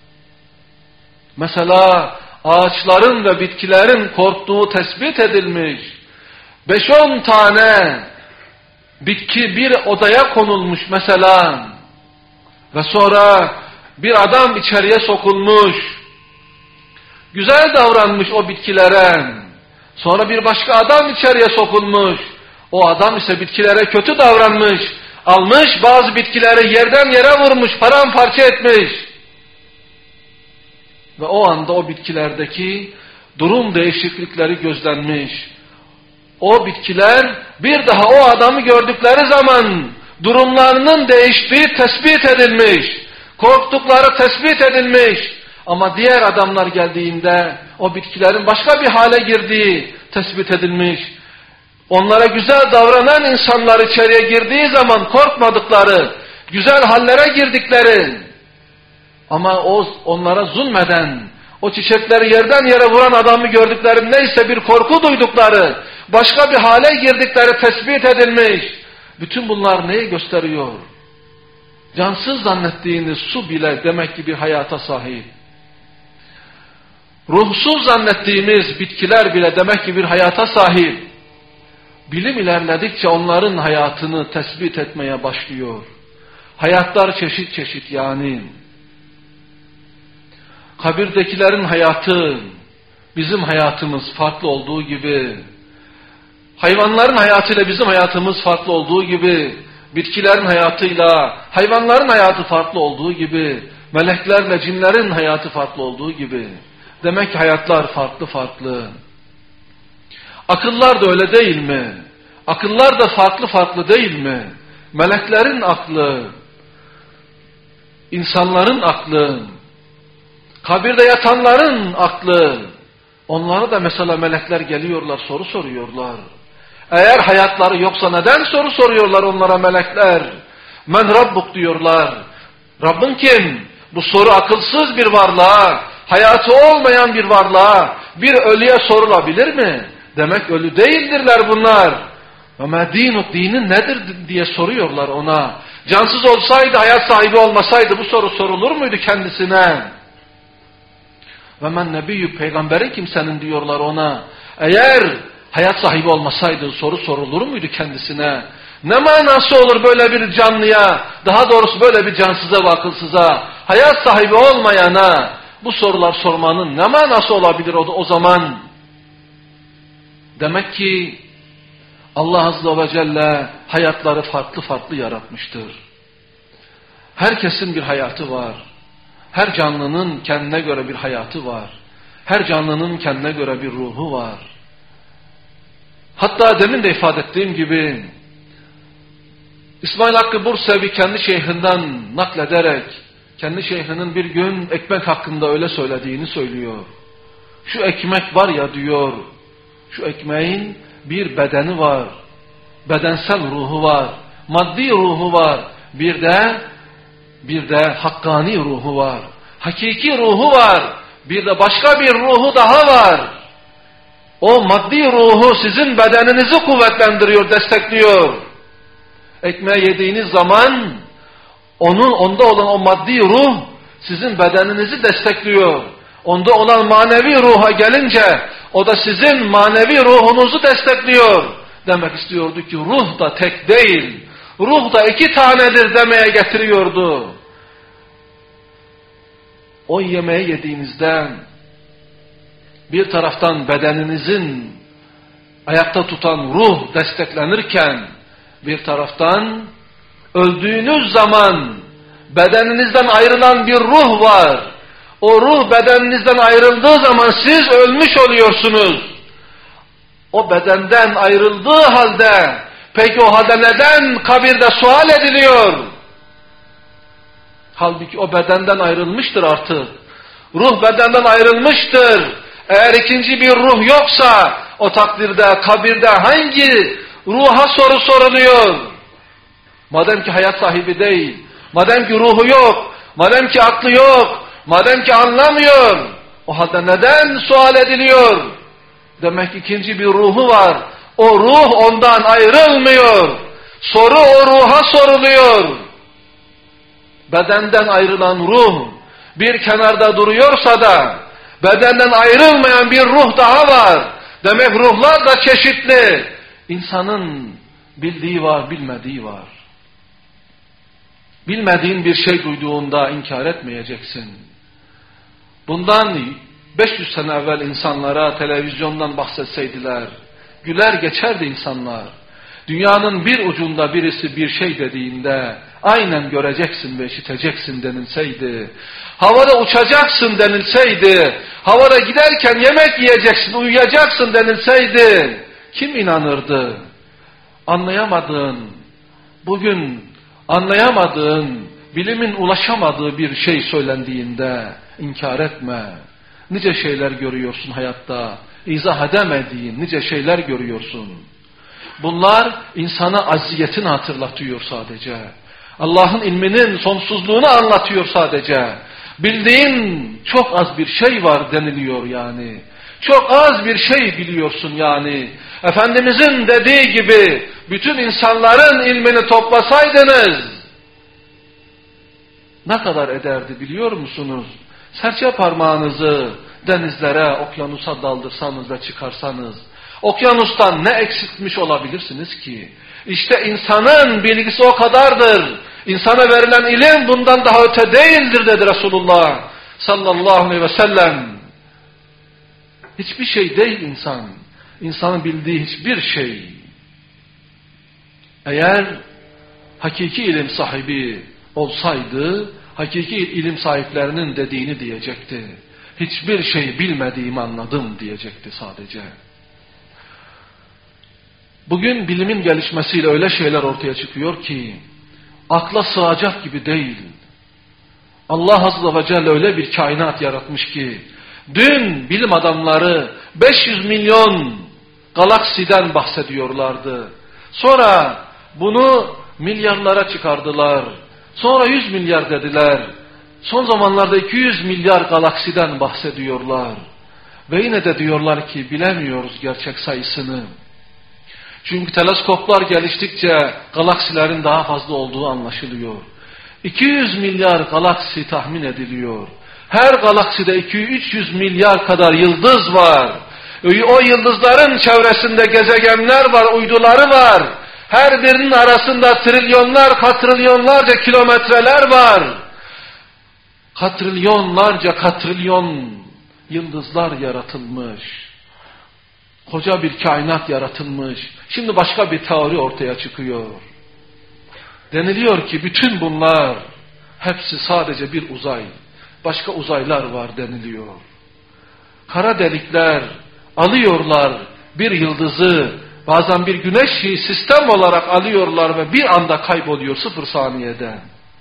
Mesela ağaçların ve bitkilerin korktuğu tespit edilmiş. Beş on tane bitki bir odaya konulmuş mesela. Ve sonra bir adam içeriye sokulmuş. Güzel davranmış o bitkilere. Sonra bir başka adam içeriye sokulmuş. O adam ise bitkilere kötü davranmış. Almış bazı bitkileri yerden yere vurmuş, paramparça etmiş. Ve o anda o bitkilerdeki durum değişiklikleri gözlenmiş. O bitkiler bir daha o adamı gördükleri zaman durumlarının değiştiği tespit edilmiş. Korktukları tespit edilmiş. Ama diğer adamlar geldiğinde o bitkilerin başka bir hale girdiği tespit edilmiş. Onlara güzel davranan insanlar içeriye girdiği zaman korkmadıkları, güzel hallere girdikleri, ama o onlara zulmeden, o çiçekleri yerden yere vuran adamı gördükleri neyse bir korku duydukları, başka bir hale girdikleri tespit edilmiş. Bütün bunlar neyi gösteriyor? Cansız zannettiğiniz su bile demek ki bir hayata sahip. Ruhsuz zannettiğimiz bitkiler bile demek ki bir hayata sahip. Bilim ilerledikçe onların hayatını tespit etmeye başlıyor. Hayatlar çeşit çeşit yani. Kabirdekilerin hayatı, bizim hayatımız farklı olduğu gibi, hayvanların hayatıyla bizim hayatımız farklı olduğu gibi, bitkilerin hayatıyla hayvanların hayatı farklı olduğu gibi, meleklerle cinlerin hayatı farklı olduğu gibi. Demek ki hayatlar farklı farklı. Akıllar da öyle değil mi? Akıllar da farklı farklı değil mi? Meleklerin aklı, insanların aklı, kabirde yatanların aklı, onlara da mesela melekler geliyorlar, soru soruyorlar. Eğer hayatları yoksa neden soru soruyorlar onlara melekler? Men Rabbuk diyorlar. Rabbin kim? Bu soru akılsız bir varlığa, hayatı olmayan bir varlığa, bir ölüye sorulabilir mi? Demek ölü değildirler bunlar. Ve ma dinuk, dinin nedir diye soruyorlar ona. Cansız olsaydı, hayat sahibi olmasaydı bu soru sorulur muydu kendisine? Ve men nebiyyü, peygamberi kimsenin diyorlar ona. Eğer hayat sahibi olmasaydı soru sorulur muydu kendisine? Ne manası olur böyle bir canlıya, daha doğrusu böyle bir cansıza ve akılsıza, hayat sahibi olmayana bu sorular sormanın ne manası olabilir o, o zaman? Demek ki Allah Azze ve Celle hayatları farklı farklı yaratmıştır. Herkesin bir hayatı var. Her canlının kendine göre bir hayatı var. Her canlının kendine göre bir ruhu var. Hatta demin de ifade ettiğim gibi İsmail Hakkı Bursevi kendi şeyhinden naklederek kendi şeyhinin bir gün ekmek hakkında öyle söylediğini söylüyor. Şu ekmek var ya diyor, şu ekmeğin bir bedeni var, bedensel ruhu var, maddi ruhu var, bir de bir de hakkani ruhu var, hakiki ruhu var, bir de başka bir ruhu daha var. O maddi ruhu sizin bedeninizi kuvvetlendiriyor, destekliyor. Ekmeği yediğiniz zaman onun onda olan o maddi ruh sizin bedeninizi destekliyor. Onda olan manevi ruha gelince o da sizin manevi ruhunuzu destekliyor. Demek istiyordu ki ruh da tek değil, ruh da iki tanedir demeye getiriyordu. O yemeği yediğinizde bir taraftan bedeninizin ayakta tutan ruh desteklenirken bir taraftan öldüğünüz zaman bedeninizden ayrılan bir ruh var. O ruh bedeninizden ayrıldığı zaman siz ölmüş oluyorsunuz. O bedenden ayrıldığı halde, peki o halde neden kabirde sual ediliyor? Halbuki o bedenden ayrılmıştır artık. Ruh bedenden ayrılmıştır. Eğer ikinci bir ruh yoksa o takdirde kabirde hangi ruha soru soruluyor? Madem ki hayat sahibi değil, madem ki ruhu yok, Madem ki aklı yok, madem ki anlamıyor, o halde neden sual ediliyor? Demek ikinci bir ruhu var. O ruh ondan ayrılmıyor. Soru o ruha soruluyor. Bedenden ayrılan ruh bir kenarda duruyorsa da bedenden ayrılmayan bir ruh daha var. Demek ruhlar da çeşitli. İnsanın bildiği var, bilmediği var. Bilmediğin bir şey duyduğunda inkar etmeyeceksin. Bundan beş yüz sene evvel insanlara televizyondan bahsetseydiler, güler geçerdi insanlar. Dünyanın bir ucunda birisi bir şey dediğinde, aynen göreceksin ve işiteceksin denilseydi, havada uçacaksın denilseydi, havada giderken yemek yiyeceksin, uyuyacaksın denilseydi, kim inanırdı? Anlayamadığın, bugün anlayamadığın, bilimin ulaşamadığı bir şey söylendiğinde inkar etme. Nice şeyler görüyorsun hayatta, izah edemediğin nice şeyler görüyorsun. Bunlar insana acziyetini hatırlatıyor sadece. Allah'ın ilminin sonsuzluğunu anlatıyor sadece. Bildiğin çok az bir şey var deniliyor yani. Çok az bir şey biliyorsun yani. Efendimizin dediği gibi bütün insanların ilmini toplasaydınız ne kadar ederdi biliyor musunuz? Serçe parmağınızı denizlere, okyanusa daldırsanız ve çıkarsanız, okyanustan ne eksiltmiş olabilirsiniz ki? İşte insanın bilgisi o kadardır. İnsana verilen ilim bundan daha öte değildir dedi Resulullah sallallahu aleyhi ve sellem. Hiçbir şey değil insan. İnsanın bildiği hiçbir şey. Eğer hakiki ilim sahibi olsaydı, hakiki ilim sahiplerinin dediğini diyecekti. Hiçbir şey bilmediğimi anladım diyecekti sadece. Bugün bilimin gelişmesiyle öyle şeyler ortaya çıkıyor ki, akla sığacak gibi değil. Allah Azze ve Celle öyle bir kainat yaratmış ki, dün bilim adamları beş yüz milyon galaksiden bahsediyorlardı. Sonra bunu milyarlara çıkardılar. Sonra yüz milyar dediler. Son zamanlarda iki yüz milyar galaksiden bahsediyorlar. Ve yine de diyorlar ki bilemiyoruz gerçek sayısını. Çünkü teleskoplar geliştikçe galaksilerin daha fazla olduğu anlaşılıyor. iki yüz milyar galaksi tahmin ediliyor. Her galakside iki yüz üç yüz milyar kadar yıldız var. O yıldızların çevresinde gezegenler var, uyduları var. Her birinin arasında trilyonlar, katrilyonlarca kilometreler var. Katrilyonlarca katrilyon yıldızlar yaratılmış. Koca bir kainat yaratılmış. Şimdi başka bir teori ortaya çıkıyor. Deniliyor ki bütün bunlar hepsi sadece bir uzay. Başka uzaylar var deniliyor. Kara delikler alıyorlar bir yıldızı, bazen bir güneşi sistem olarak alıyorlar ve bir anda kayboluyor sıfır saniyede.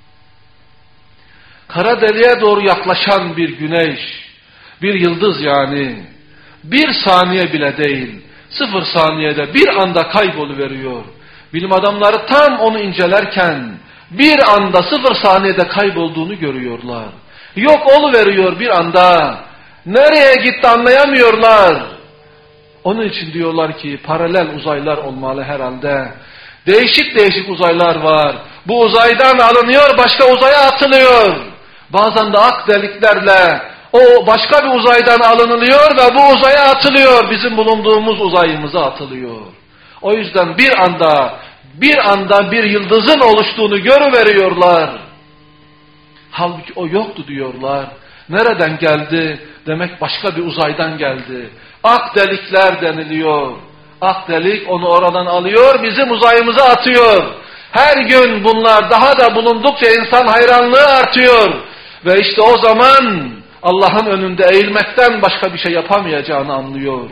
Kara deliğe doğru yaklaşan bir güneş, bir yıldız yani, bir saniye bile değil, sıfır saniyede bir anda kayboluveriyor. Bilim adamları tam onu incelerken bir anda sıfır saniyede kaybolduğunu görüyorlar. Yok oluveriyor bir anda. Nereye gitti anlayamıyorlar. Onun için diyorlar ki paralel uzaylar olmalı herhalde. Değişik değişik uzaylar var. Bu uzaydan alınıyor, başka uzaya atılıyor. Bazen de ak deliklerle o başka bir uzaydan alınılıyor ve bu uzaya atılıyor. Bizim bulunduğumuz uzayımıza atılıyor. O yüzden bir anda bir anda bir yıldızın oluştuğunu görüveriyorlar. Halbuki o yoktu diyorlar. Nereden geldi? Demek başka bir uzaydan geldi. Ak delikler deniliyor. Ak delik onu oradan alıyor, bizim uzayımıza atıyor. Her gün bunlar daha da bulundukça insan hayranlığı artıyor. Ve işte o zaman Allah'ın önünde eğilmekten başka bir şey yapamayacağını anlıyor.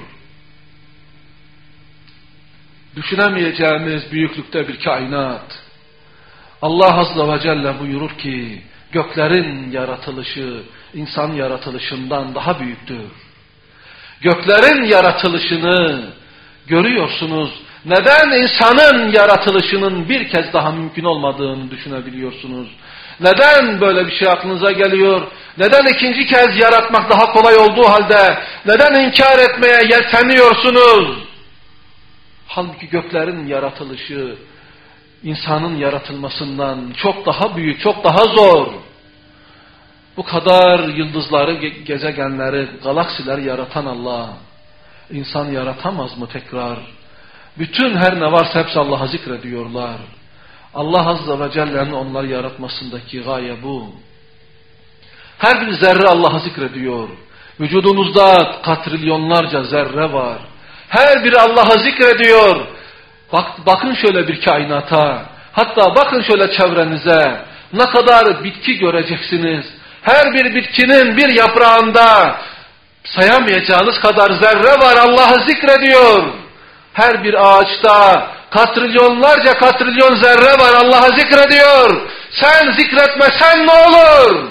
Düşünemeyeceğimiz büyüklükte bir kainat. Allah Azze ve Celle buyurur ki, göklerin yaratılışı insan yaratılışından daha büyüktür. Göklerin yaratılışını görüyorsunuz. Neden insanın yaratılışının bir kez daha mümkün olmadığını düşünebiliyorsunuz. Neden böyle bir şey aklınıza geliyor? Neden ikinci kez yaratmak daha kolay olduğu halde neden inkar etmeye yelteniyorsunuz? Halbuki göklerin yaratılışı insanın yaratılmasından çok daha büyük, çok daha zor. Bu kadar yıldızları, gezegenleri, galaksileri yaratan Allah insan yaratamaz mı tekrar? Bütün her ne varsa hepsi Allah'a zikrediyorlar. Allah Azze ve Celle'nin onları yaratmasındaki gaye bu. Her bir zerre Allah'ı zikrediyor. Vücudumuzda katrilyonlarca zerre var. Her biri Allah'ı zikrediyor. Bak, bakın şöyle bir kainata. Hatta bakın şöyle çevrenize. Ne kadar bitki göreceksiniz. Her bir bitkinin bir yaprağında sayamayacağınız kadar zerre var, Allah'ı zikrediyor. Her bir ağaçta katrilyonlarca katrilyon zerre var, Allah'ı zikrediyor. Sen zikretmesen ne olur?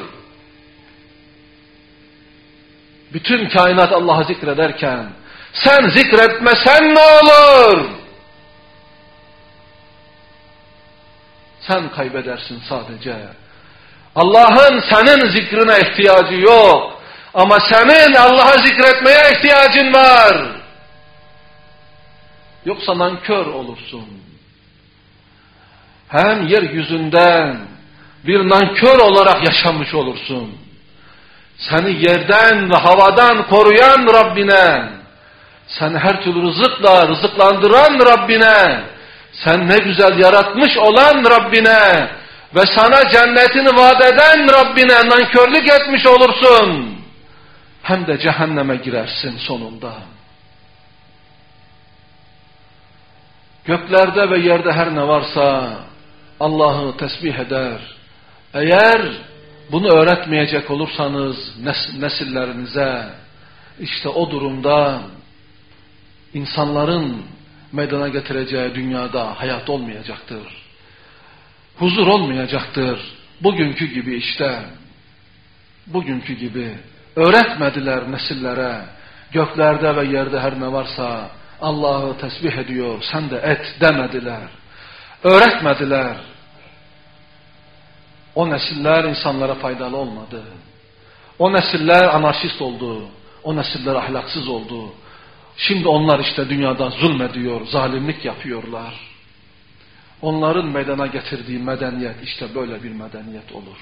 Bütün kainat Allah'ı zikrederken sen zikretmesen ne olur? Sen kaybedersin sadece. Allah'ın senin zikrine ihtiyacı yok. Ama senin Allah'ı zikretmeye ihtiyacın var. Yoksa nankör olursun. Hem yeryüzünden bir nankör olarak yaşamış olursun. Seni yerden ve havadan koruyan Rabbine, seni her türlü rızıkla rızıklandıran Rabbine, sen ne güzel yaratmış olan Rabbine ve sana cennetini vaat eden Rabbine nankörlük etmiş olursun. Hem de cehenneme girersin sonunda. Göklerde ve yerde her ne varsa Allah'ı tesbih eder. Eğer bunu öğretmeyecek olursanız nesillerinize, işte o durumda insanların meydana getireceği dünyada hayat olmayacaktır. Huzur olmayacaktır. Bugünkü gibi işte. Bugünkü gibi. Öğretmediler nesillere. Göklerde ve yerde her ne varsa Allah'ı tesbih ediyor, sen de et demediler. Öğretmediler. O nesiller insanlara faydalı olmadı. O nesiller anarşist oldu. O nesiller ahlaksız oldu. Şimdi onlar işte dünyada zulmediyor, zalimlik yapıyorlar. Onların meydana getirdiği medeniyet işte böyle bir medeniyet olur.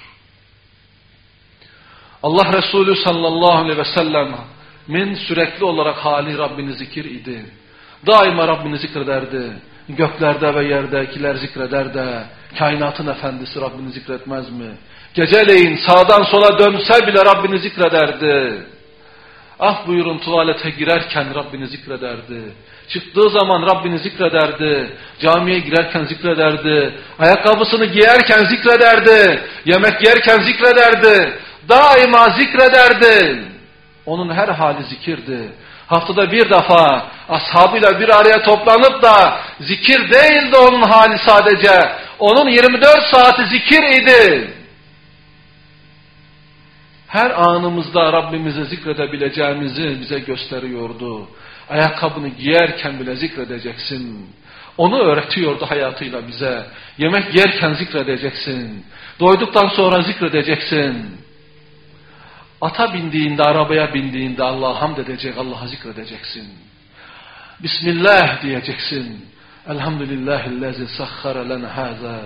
Allah Resulü sallallahu aleyhi ve sellem'in sürekli olarak hali Rabbini zikir idi. Daima Rabbini zikrederdi. Göklerde ve yerdekiler zikreder de kainatın efendisi Rabbini zikretmez mi? Geceleyin sağdan sola dönse bile Rabbini zikrederdi. Ah buyurun tuvalete girerken Rabbini zikrederdi. Çıktığı zaman Rabbini zikrederdi. Camiye girerken zikrederdi. Ayakkabısını giyerken zikrederdi. Yemek yerken zikrederdi. Daima zikrederdi. Onun her hali zikirdi. Haftada bir defa ashabıyla bir araya toplanıp da zikir değildi onun hali sadece. Onun yirmi dört saati zikir idi. Her anımızda Rabbimizi zikredebileceğimizi bize gösteriyordu. Ayakkabını giyerken bile zikredeceksin. Onu öğretiyordu hayatıyla bize. Yemek yerken zikredeceksin. Doyduktan sonra zikredeceksin. Ata bindiğinde, arabaya bindiğinde Allah'a hamd edecek, Allah'a zikredeceksin. Bismillah diyeceksin. Elhamdülillahillezî sahhara lena hâzâ.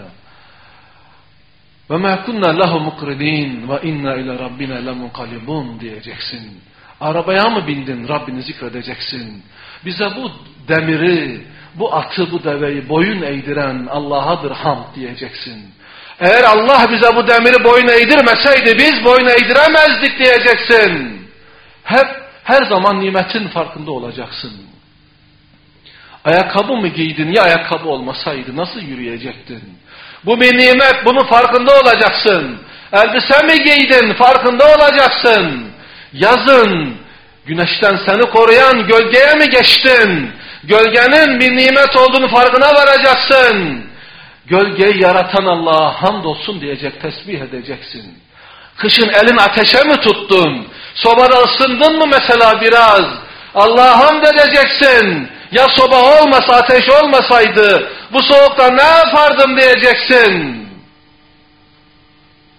Ve mâ kunnâ lehu mukridîn ve innâ ile rabbina lemunqalibûn diyeceksin. Arabaya mı bindin? Rabbini zikredeceksin. Bize bu demiri, bu atı, bu deveyi boyun eğdiren Allah'adır hamd diyeceksin. Eğer Allah bize bu demiri boyun eğdirmeseydi biz boyun eğdiremezdik diyeceksin. Hep her zaman nimetin farkında olacaksın. Ayakkabı mı giydin? Ya ayakkabı olmasaydı nasıl yürüyecektin? Bu bir nimet, bunun farkında olacaksın. Elbise mi giydin? Farkında olacaksın. Yazın güneşten seni koruyan gölgeye mi geçtin? Gölgenin bir nimet olduğunu farkına varacaksın. Gölgeyi yaratan Allah'a hamdolsun diyecek, tesbih edeceksin. Kışın elin ateşe mi tuttun? Sobada ısındın mı mesela biraz? Allah'a hamd edeceksin. Ya soba olmasa, ateş olmasaydı bu soğukta ne yapardım diyeceksin.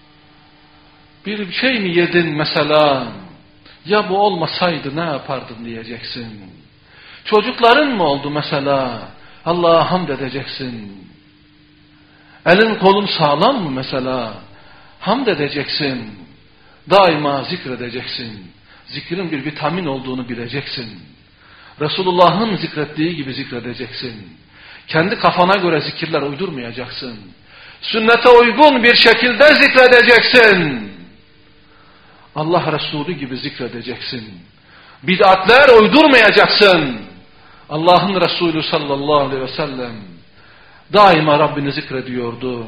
Bir şey mi yedin mesela? Ya bu olmasaydı ne yapardın diyeceksin. Çocukların mı oldu mesela? Allah'a hamd edeceksin. Elin kolun sağlam mı mesela? Hamd edeceksin. Daima zikredeceksin. Zikrin bir vitamin olduğunu bileceksin. Resulullah'ın zikrettiği gibi zikredeceksin. Kendi kafana göre zikirler uydurmayacaksın. Sünnete uygun bir şekilde zikredeceksin. Allah Resulü gibi zikredeceksin. Bid'atler uydurmayacaksın. Allah'ın Resulü sallallahu aleyhi ve sellem daima Rabbini zikrediyordu.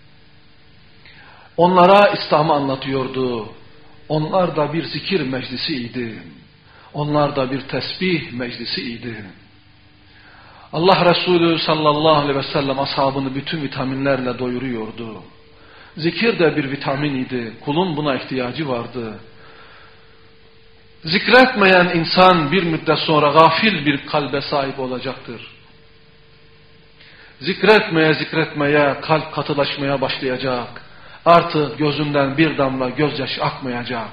Onlara İslam'ı anlatıyordu. Onlar da bir zikir meclisiydi. Onlar da bir tesbih meclisiydi. Allah Resulü sallallahu aleyhi ve sellem ashabını bütün vitaminlerle doyuruyordu. Zikir de bir vitamin idi. Kulun buna ihtiyacı vardı. Zikretmeyen insan bir müddet sonra gafil bir kalbe sahip olacaktır. Zikretmeye zikretmeye kalp katılaşmaya başlayacak. Artık gözünden bir damla gözyaşı akmayacak.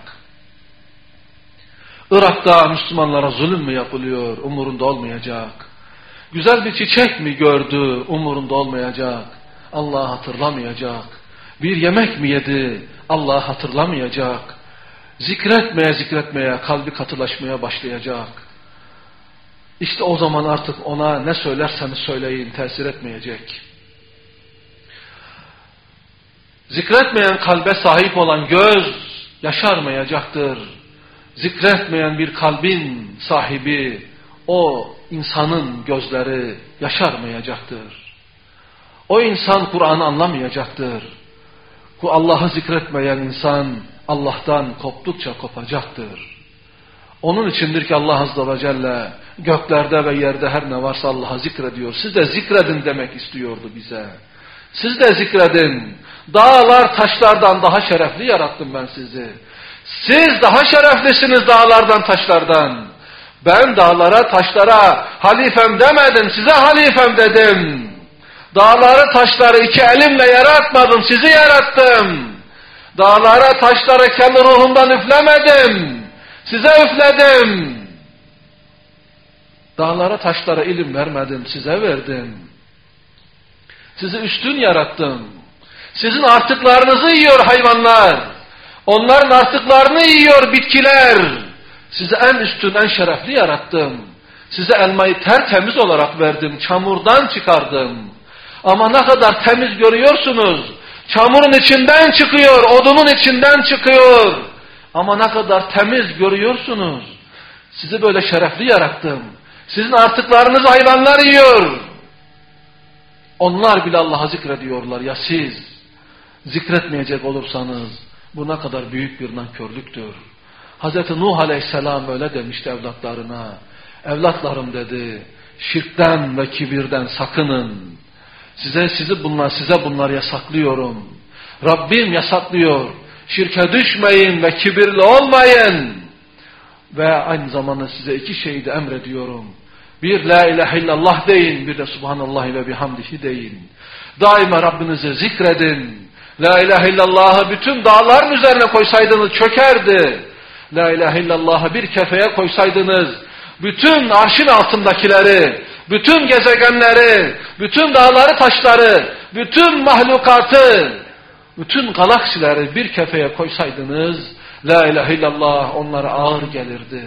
Irak'ta Müslümanlara zulüm mü yapılıyor? Umurunda olmayacak. Güzel bir çiçek mi gördü? Umurunda olmayacak. Allah'ı hatırlamayacak. Bir yemek mi yedi? Allah'ı hatırlamayacak. Zikretmeye zikretmeye kalbi katılaşmaya başlayacak. İşte o zaman artık ona ne söylerseniz söyleyin tesir etmeyecek. Zikretmeyen kalbe sahip olan göz yaşarmayacaktır. Zikretmeyen bir kalbin sahibi o insanın gözleri yaşarmayacaktır. O insan Kur'an'ı anlamayacaktır. Bu Allah'ı zikretmeyen insan Allah'tan koptukça kopacaktır. Onun içindir ki Allah Azze ve Celle göklerde ve yerde her ne varsa Allah'a zikrediyor. Siz de zikredin demek istiyordu bize. Siz de zikredin. Dağlar taşlardan daha şerefli yarattım ben sizi. Siz daha şereflisiniz dağlardan taşlardan. Ben dağlara taşlara halifem demedim, size halifem dedim. Dağları taşları iki elimle yaratmadım, sizi yarattım. Dağlara taşları kendi ruhumdan üflemedim, size üfledim. Dağlara taşlara ilim vermedim, size verdim. Sizi üstün yarattım. Sizin artıklarınızı yiyor hayvanlar. Onların artıklarını yiyor bitkiler. Sizi en üstün, en şerefli yarattım. Size elmayı tertemiz olarak verdim, çamurdan çıkardım. Ama ne kadar temiz görüyorsunuz. Çamurun içinden çıkıyor, odunun içinden çıkıyor. Ama ne kadar temiz görüyorsunuz. Sizi böyle şerefli yarattım. Sizin artıklarınızı hayvanlar yiyor. Onlar bile Allah'a zikrediyorlar. Ya siz zikretmeyecek olursanız bu ne kadar büyük bir nankörlüktür. Hazreti Nuh Aleyhisselam öyle demişti evlatlarına. Evlatlarım dedi, şirkten ve kibirden sakının. Size sizi bunlar size bunlar yasaklıyorum. Rabbim yasaklıyor. Şirke düşmeyin ve kibirli olmayın. Ve aynı zamanda size iki şeyi de emrediyorum. Bir la ilahe illallah deyin, bir de subhanallah ve bihamdihi deyin. Daima Rabbinizi zikredin. La ilahe illallah'ı bütün dağların üzerine koysaydınız çökerdi. La ilahe illallah'ı bir kefeye koysaydınız bütün arşın altındakileri, bütün gezegenleri, bütün dağları taşları, bütün mahlukatı, bütün galaksileri bir kefeye koysaydınız la ilahe illallah onlara ağır gelirdi.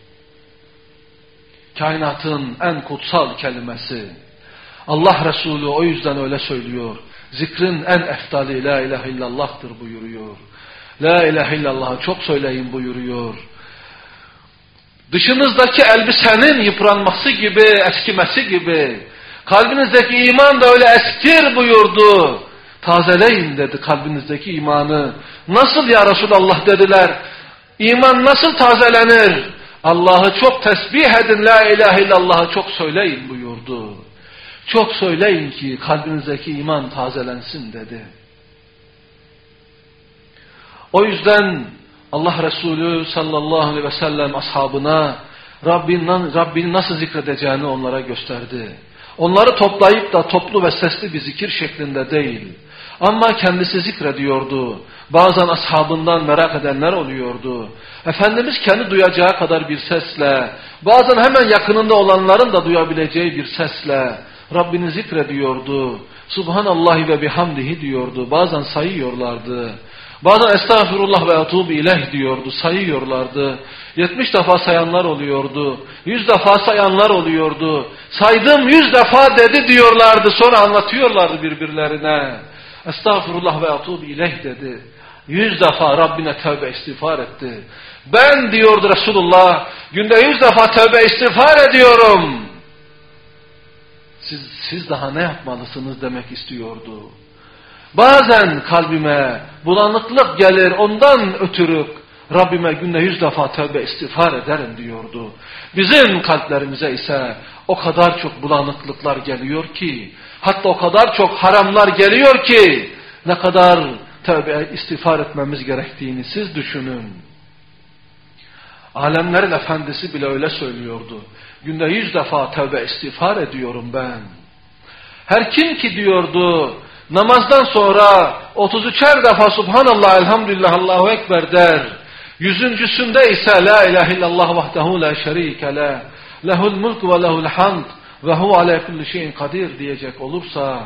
Kainatın en kutsal kelimesi. Allah Resulü o yüzden öyle söylüyor. Zikrin en efdali la ilahe illallah'tır buyuruyor. La ilahe illallah'ı çok söyleyin buyuruyor. Dışınızdaki elbisenin yıpranması gibi, eskimesi gibi, kalbinizdeki iman da öyle eskir buyurdu. Tazeleyin dedi kalbinizdeki imanı. Nasıl ya Resulallah dediler. İman nasıl tazelenir? Allah'ı çok tesbih edin, la ilahe illallah'ı çok söyleyin buyurdu. Çok söyleyin ki kalbinizdeki iman tazelensin dedi. O yüzden Allah Resulü sallallahu aleyhi ve sellem ashabına Rabbinin, Rabbini nasıl zikredeceğini onlara gösterdi. Onları toplayıp da toplu ve sesli bir zikir şeklinde değil. Ama kendisi zikrediyordu. Bazen ashabından merak edenler oluyordu. Efendimiz kendi duyacağı kadar bir sesle, bazen hemen yakınında olanların da duyabileceği bir sesle Rabbini zikrediyordu. Subhanallahi ve bihamdihi diyordu. Bazen sayıyorlardı. Bazen estağfurullah ve etûbü ileyh diyordu. Sayıyorlardı. Yetmiş defa sayanlar oluyordu. Yüz defa sayanlar oluyordu. Saydım yüz defa dedi diyorlardı. Sonra anlatıyorlardı birbirlerine. Estağfurullah ve etûbü ileyh dedi. Yüz defa Rabbine tövbe istiğfar etti. Ben diyordu Resulullah, günde yüz defa tövbe istiğfar ediyorum. Siz, siz daha ne yapmalısınız demek istiyordu. Bazen kalbime bulanıklık gelir, ondan ötürü Rabbime günde yüz defa tövbe istiğfar ederim diyordu. Bizim kalplerimize ise o kadar çok bulanıklıklar geliyor ki, hatta o kadar çok haramlar geliyor ki, ne kadar tövbe istiğfar etmemiz gerektiğini siz düşünün. Alemlerin efendisi bile öyle söylüyordu. Günde yüz defa tövbe istiğfar ediyorum ben. Her kim ki diyordu, namazdan sonra otuz üçer defa Subhanallah, Elhamdülillah, Allahu Ekber der. Yüzüncüsünde ise La ilahe illallah vahdehu la şerike le, lehul mulk ve lehul hamd ve hu ala kulli şeyin kadir diyecek olursa,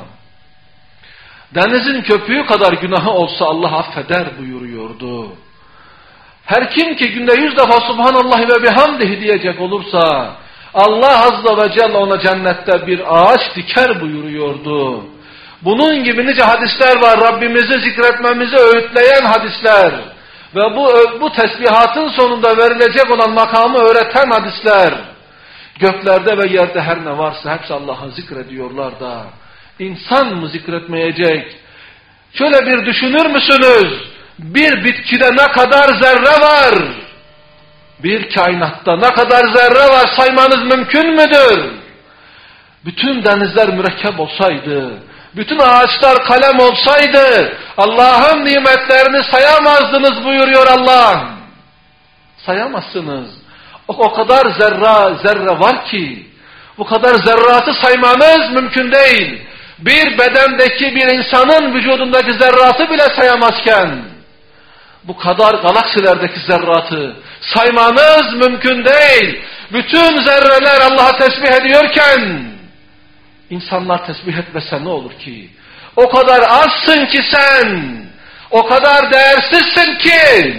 denizin köpüğü kadar günahı olsa Allah affeder buyuruyordu. Her kim ki günde yüz defa Subhanallah ve bihamdihi diyecek olursa, Allah Azze ve Celle ona cennette bir ağaç diker buyuruyordu. Bunun gibi nice hadisler var, Rabbimizi zikretmemizi öğütleyen hadisler ve bu, bu tesbihatın sonunda verilecek olan makamı öğreten hadisler. Göklerde ve yerde her ne varsa hepsi Allah'ı zikrediyorlar da, İnsan mı zikretmeyecek? Şöyle bir düşünür müsünüz? Bir bitkide ne kadar zerre var? Bir kainatta ne kadar zerre var saymanız mümkün müdür? Bütün denizler mürekkep olsaydı, bütün ağaçlar kalem olsaydı, Allah'ın nimetlerini sayamazdınız buyuruyor Allah. Sayamazsınız. O, o kadar zerre, zerre var ki, bu kadar zerratı saymanız mümkün değil. Bir bedendeki bir insanın vücudundaki zerratı bile sayamazken, bu kadar galaksilerdeki zerratı saymanız mümkün değil. Bütün zerreler Allah'a tesbih ediyorken, insanlar tesbih etmese ne olur ki? O kadar azsın ki sen, o kadar değersizsin ki,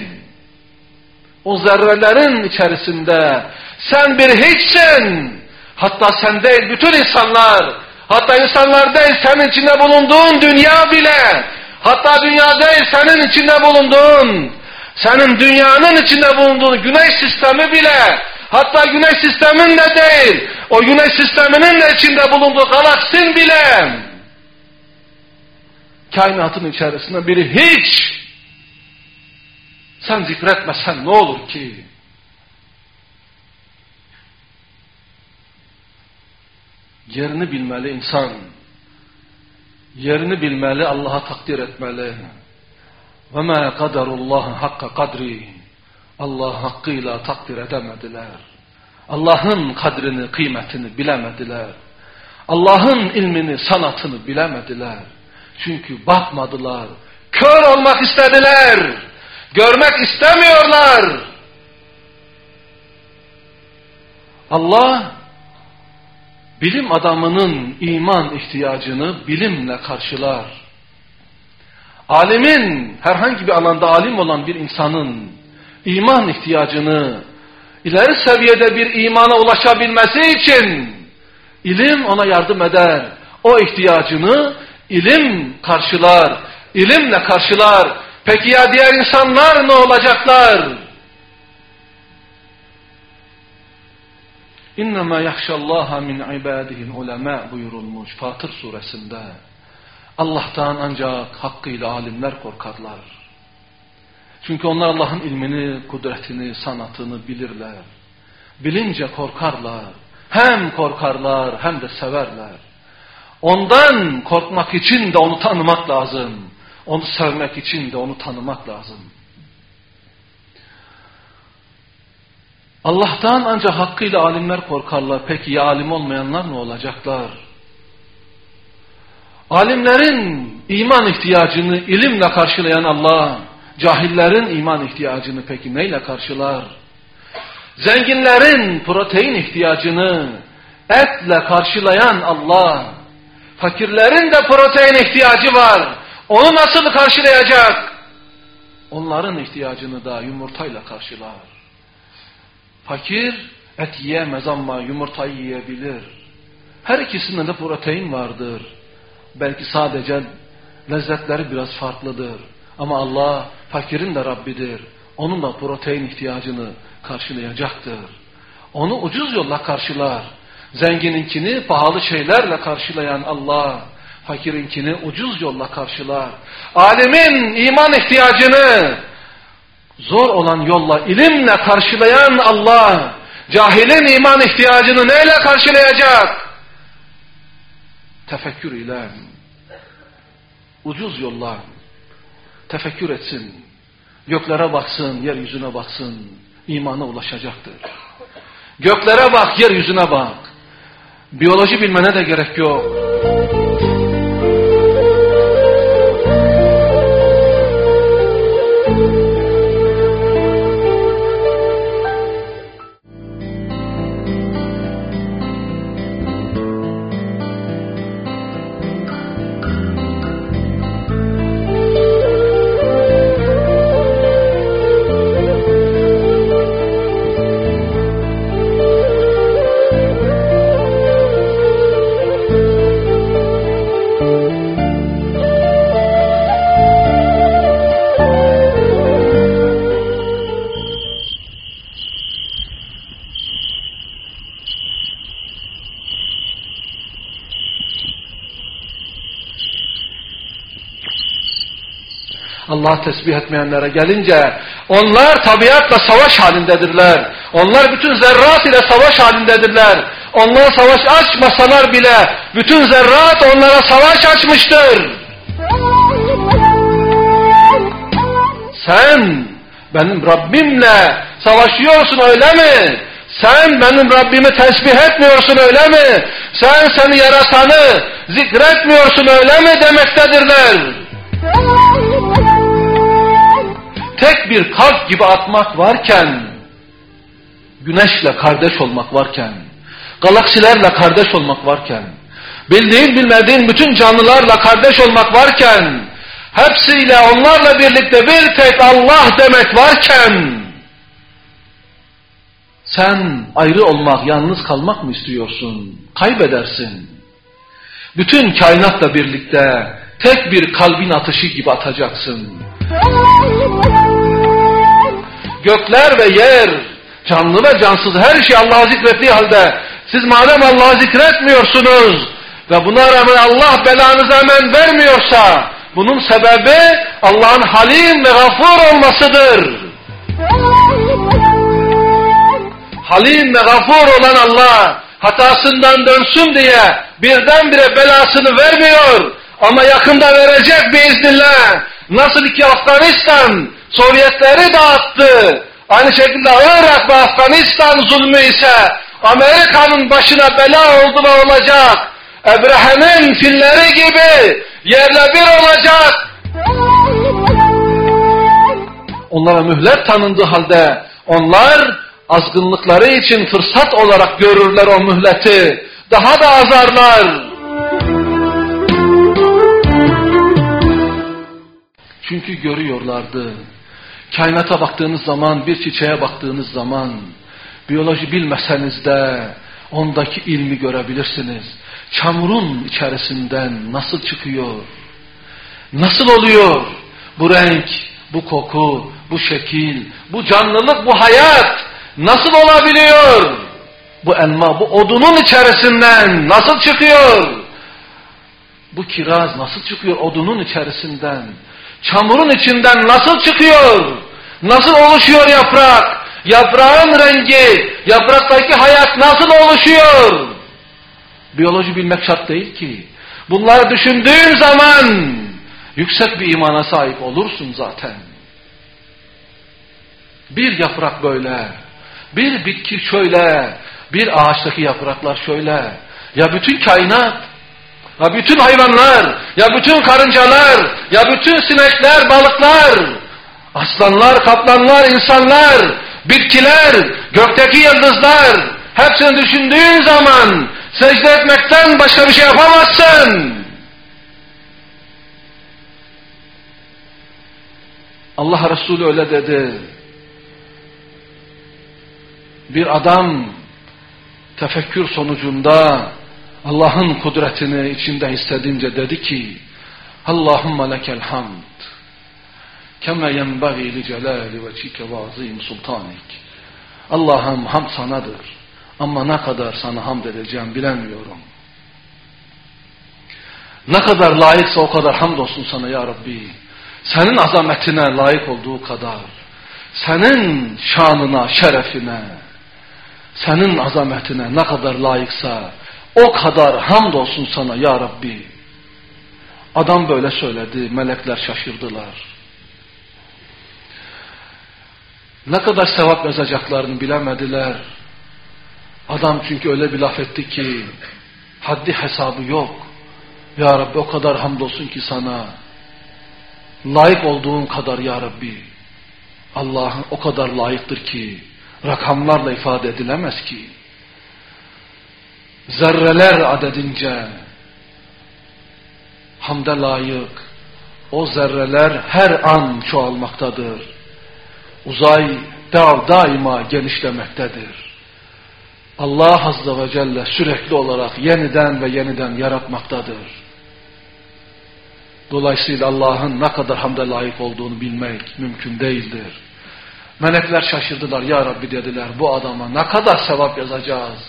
o zerrelerin içerisinde sen bir hiçsin. Hatta sen değil, bütün insanlar, hatta insanlar değil, senin içinde bulunduğun dünya bile, hatta dünya değil, senin içinde bulunduğun, senin dünyanın içinde bulunduğun güneş sistemi bile, hatta güneş sistemin de değil, o güneş sisteminin de içinde bulunduğu galaksin bile, kainatın içerisinde biri hiç. Sen zikretmesen ne olur ki? Yerini bilmeli insan. Yerini bilmeli, Allah'a takdir etmeli. وَمَا قَدَرُ اللّٰهِ حَقَّ قَدْرِ Allah hakkıyla takdir edemediler. Allah'ın kadrini, kıymetini bilemediler. Allah'ın ilmini, sanatını bilemediler. Çünkü bakmadılar. Kör olmak istediler. Görmek istemiyorlar. Allah, bilim adamının iman ihtiyacını bilimle karşılar. Alimin, herhangi bir alanda alim olan bir insanın iman ihtiyacını, ileri seviyede bir imana ulaşabilmesi için ilim ona yardım eder. O ihtiyacını ilim karşılar, ilimle karşılar. Peki ya diğer insanlar ne olacaklar? İnnemâ yahşallâha min ibâdihil ulemâ buyurulmuş Fatır suresinde. Allah'tan ancak hakkıyla alimler korkarlar. Çünkü onlar Allah'ın ilmini, kudretini, sanatını bilirler. Bilince korkarlar. Hem korkarlar hem de severler. Ondan korkmak için de onu tanımak lazım. Onu sevmek için de onu tanımak lazım. Allah'tan ancak hakkıyla alimler korkarlar. Peki ya alim olmayanlar ne olacaklar? Alimlerin iman ihtiyacını ilimle karşılayan Allah, cahillerin iman ihtiyacını peki neyle karşılar? Zenginlerin protein ihtiyacını etle karşılayan Allah, fakirlerin de protein ihtiyacı var. Onu nasıl karşılayacak? Onların ihtiyacını da yumurtayla karşılar. Fakir et yiyemez ama yumurtayı yiyebilir. Her ikisinde de protein vardır. Belki sadece lezzetleri biraz farklıdır. Ama Allah fakirin de Rabbidir. Onun da protein ihtiyacını karşılayacaktır. Onu ucuz yolla karşılar. Zengininkini pahalı şeylerle karşılayan Allah, fakirinkini ucuz yolla karşılar. Alimin iman ihtiyacını zor olan yolla, ilimle karşılayan Allah, cahilin iman ihtiyacını neyle karşılayacak? Tefekkür ile, ucuz yolla, tefekkür etsin, göklere baksın, yeryüzüne baksın, imana ulaşacaktır. Göklere bak, yeryüzüne bak. Biyoloji bilmene de gerek yok. Allah tesbih etmeyenlere gelince, onlar tabiatla savaş halindedirler. Onlar bütün zerrat ile savaş halindedirler. Onlar savaş açmasalar bile bütün zerrat onlara savaş açmıştır. Sen benim Rabbimle savaşıyorsun öyle mi? Sen benim Rabbimi tesbih etmiyorsun öyle mi? Sen seni yaratanı zikretmiyorsun öyle mi demektedirler. Tek bir kalp gibi atmak varken, güneşle kardeş olmak varken, galaksilerle kardeş olmak varken, bildiğin bilmediğin bütün canlılarla kardeş olmak varken, hepsiyle onlarla birlikte bir tek Allah demek varken, sen ayrı olmak, yalnız kalmak mı istiyorsun? Kaybedersin. Bütün kainatla birlikte tek bir kalbin atışı gibi atacaksın. Gökler ve yer, canlı ve cansız her şey Allah'ı zikrettiği halde siz madem Allah'ı zikretmiyorsunuz ve buna rağmen Allah belanızı hemen vermiyorsa bunun sebebi Allah'ın halim ve gafur olmasıdır. Halim ve gafur olan Allah hatasından dönsün diye birdenbire belasını vermiyor ama yakında verecek biiznillah. Nasıl ki Afganistan Sovyetleri dağıttı, aynı şekilde Irak ve Afganistan zulmü ise Amerika'nın başına bela oldu ve olacak. Ebrehe'nin filleri gibi yerle bir olacak. Onlara mühlet tanındığı halde onlar azgınlıkları için fırsat olarak görürler o mühleti. Daha da azarlar. Çünkü görüyorlardı. Kainata baktığınız zaman, bir çiçeğe baktığınız zaman, biyoloji bilmeseniz de ondaki ilmi görebilirsiniz. Çamurun içerisinden nasıl çıkıyor? Nasıl oluyor? Bu renk, bu koku, bu şekil, bu canlılık, bu hayat nasıl olabiliyor? Bu elma, bu odunun içerisinden nasıl çıkıyor? Bu kiraz nasıl çıkıyor odunun içerisinden? Çamurun içinden nasıl çıkıyor? Nasıl oluşuyor yaprak? Yaprağın rengi, yapraktaki hayat nasıl oluşuyor? Biyoloji bilmek şart değil ki. Bunları düşündüğün zaman yüksek bir imana sahip olursun zaten. Bir yaprak böyle, bir bitki şöyle, bir ağaçtaki yapraklar şöyle. Ya bütün kainat Ya bütün hayvanlar, ya bütün karıncalar, ya bütün sinekler, balıklar, aslanlar, kaplanlar, insanlar, bitkiler, gökteki yıldızlar, hepsini düşündüğün zaman secde etmekten başka bir şey yapamazsın. Allah Resulü öyle dedi. Bir adam tefekkür sonucunda Allah'ın kudretini içinde hissedince dedi ki: Allahümme lekel hamd kema yenbagî li celâli vecike ve azîm sultanik. Allah'ım hamd sanadır ama ne kadar sana hamd edeceğim bilemiyorum. Ne kadar layıksa o kadar hamd olsun sana ya Rabbi. Senin azametine layık olduğu kadar, senin şanına, şerefine, senin azametine ne kadar layıksa o kadar hamd olsun sana ya Rabbi. Adam böyle söyledi, melekler şaşırdılar. Ne kadar sevap yazacaklarını bilemediler. Adam çünkü öyle bir laf etti ki haddi hesabı yok. Ya Rabbi o kadar hamdolsun ki sana. Layık olduğun kadar ya Rabbi. Allah o kadar layıktır ki rakamlarla ifade edilemez ki. Zerreler adedince hamde layık. O zerreler her an çoğalmaktadır. Uzay da daima genişlemektedir. Allah Azze ve Celle sürekli olarak yeniden ve yeniden yaratmaktadır. Dolayısıyla Allah'ın ne kadar hamde layık olduğunu bilmek mümkün değildir. Melekler şaşırdılar. Ya Rabbi dediler, bu adama ne kadar sevap yazacağız?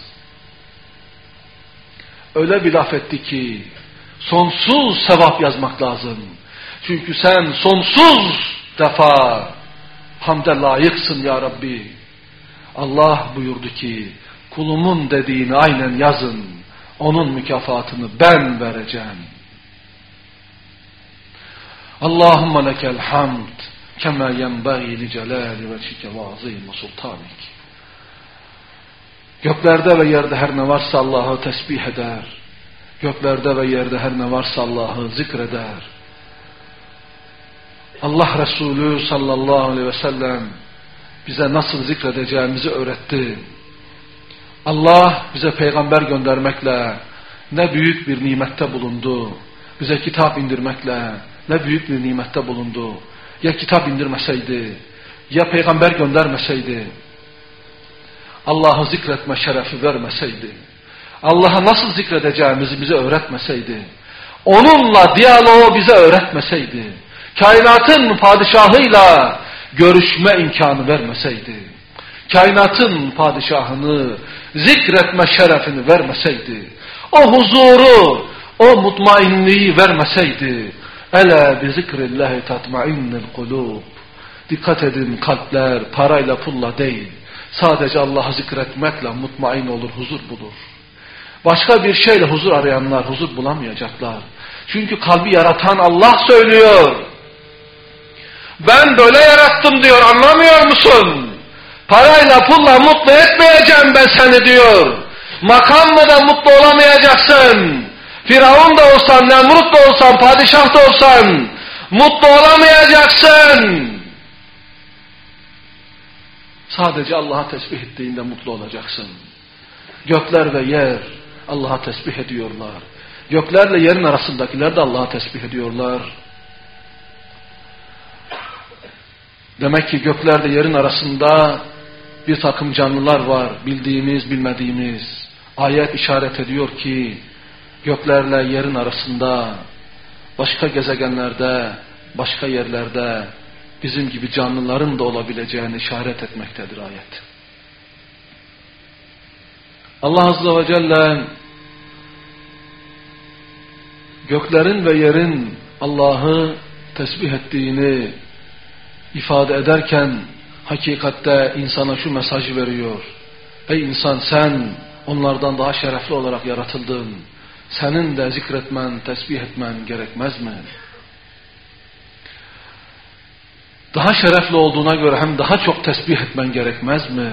Öyle bir laf etti ki sonsuz sevap yazmak lazım. Çünkü sen sonsuz defa hamde layıksın ya Rabbi. Allah buyurdu ki kulumun dediğini aynen yazın. Onun mükafatını ben vereceğim. Allahümme lekel hamd kema yenbagî li celâli vecike ve azîm sultanik. Göklerde ve yerde her ne varsa Allah'ı tesbih eder. Göklerde ve yerde her ne varsa Allah'ı zikreder. Allah Resulü sallallahu aleyhi ve sellem bize nasıl zikredeceğimizi öğretti. Allah bize peygamber göndermekle ne büyük bir nimette bulundu. Bize kitap indirmekle ne büyük bir nimette bulundu. Ya kitap indirmeseydi, ya peygamber göndermeseydi, Allah'ı zikretme şerefi vermeseydi, Allah'a nasıl zikredeceğimizi bize öğretmeseydi, onunla diyaloğu bize öğretmeseydi, kainatın padişahıyla görüşme imkanı vermeseydi, kainatın padişahını zikretme şerefini vermeseydi, o huzuru, o mutmainliği vermeseydi, Ela bi zikrillahi tatmainnul kulub. Dikkat edin, kalpler parayla pulla değil, sadece Allah'ı zikretmekle mutmain olur, huzur bulur. Başka bir şeyle huzur arayanlar huzur bulamayacaklar. Çünkü kalbi yaratan Allah söylüyor. Ben böyle yarattım diyor, anlamıyor musun? Parayla pulla mutlu etmeyeceğim ben seni diyor. Makamla da mutlu olamayacaksın. Firavun da olsan, Nemrut da olsan, padişah da olsan mutlu olamayacaksın. Sadece Allah'a tesbih ettiğinde mutlu olacaksın. Gökler ve yer Allah'a tesbih ediyorlar. Göklerle yerin arasındakiler de Allah'a tesbih ediyorlar. Demek ki göklerde yerin arasında bir takım canlılar var. Bildiğimiz, bilmediğimiz. Ayet işaret ediyor ki göklerle yerin arasında başka gezegenlerde, başka yerlerde bizim gibi canlıların da olabileceğini işaret etmektedir ayet. Allah Azze ve Celle göklerin ve yerin Allah'ı tesbih ettiğini ifade ederken hakikatte insana şu mesajı veriyor. Ey insan, sen onlardan daha şerefli olarak yaratıldın. Senin de zikretmen, tesbih etmen gerekmez mi? Daha şerefli olduğuna göre hem daha çok tesbih etmen gerekmez mi?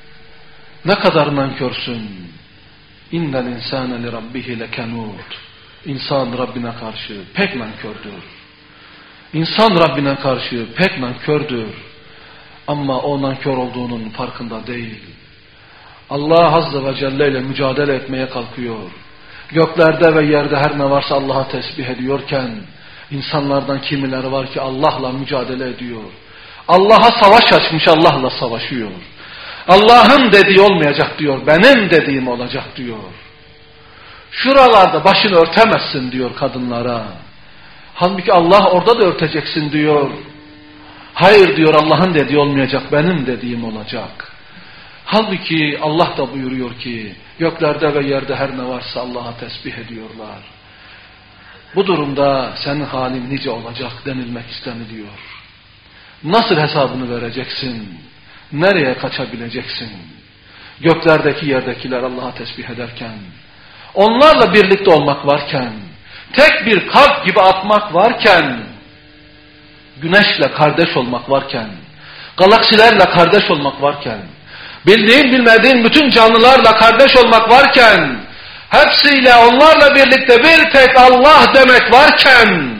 Ne kadar nankörsün. İnnel insâne li rabbihi lekenûd. İnsan Rabbine karşı pek nankördür. İnsan Rabbine karşı pek nankördür. Ama o nankör olduğunun farkında değil. Allah Azze ve Celle ile mücadele etmeye kalkıyor. Göklerde ve yerde her ne varsa Allah'a tesbih ediyorken, insanlardan kimileri var ki Allah'la mücadele ediyor. Allah'a savaş açmış, Allah'la savaşıyor. Allah'ın dediği olmayacak diyor, benim dediğim olacak diyor. Şuralarda başını örtemezsin diyor kadınlara. Halbuki Allah orada da örteceksin diyor. Hayır diyor, Allah'ın dediği olmayacak, benim dediğim olacak. Halbuki Allah da buyuruyor ki göklerde ve yerde her ne varsa Allah'a tesbih ediyorlar. Bu durumda senin halin nice olacak denilmek isteniliyor. Nasıl hesabını vereceksin? Nereye kaçabileceksin? Göklerdeki yerdekiler Allah'a tesbih ederken, onlarla birlikte olmak varken, tek bir kalp gibi atmak varken, güneşle kardeş olmak varken, galaksilerle kardeş olmak varken, bildiğin bilmediğin bütün canlılarla kardeş olmak varken, hepsiyle onlarla birlikte bir tek Allah demek varken,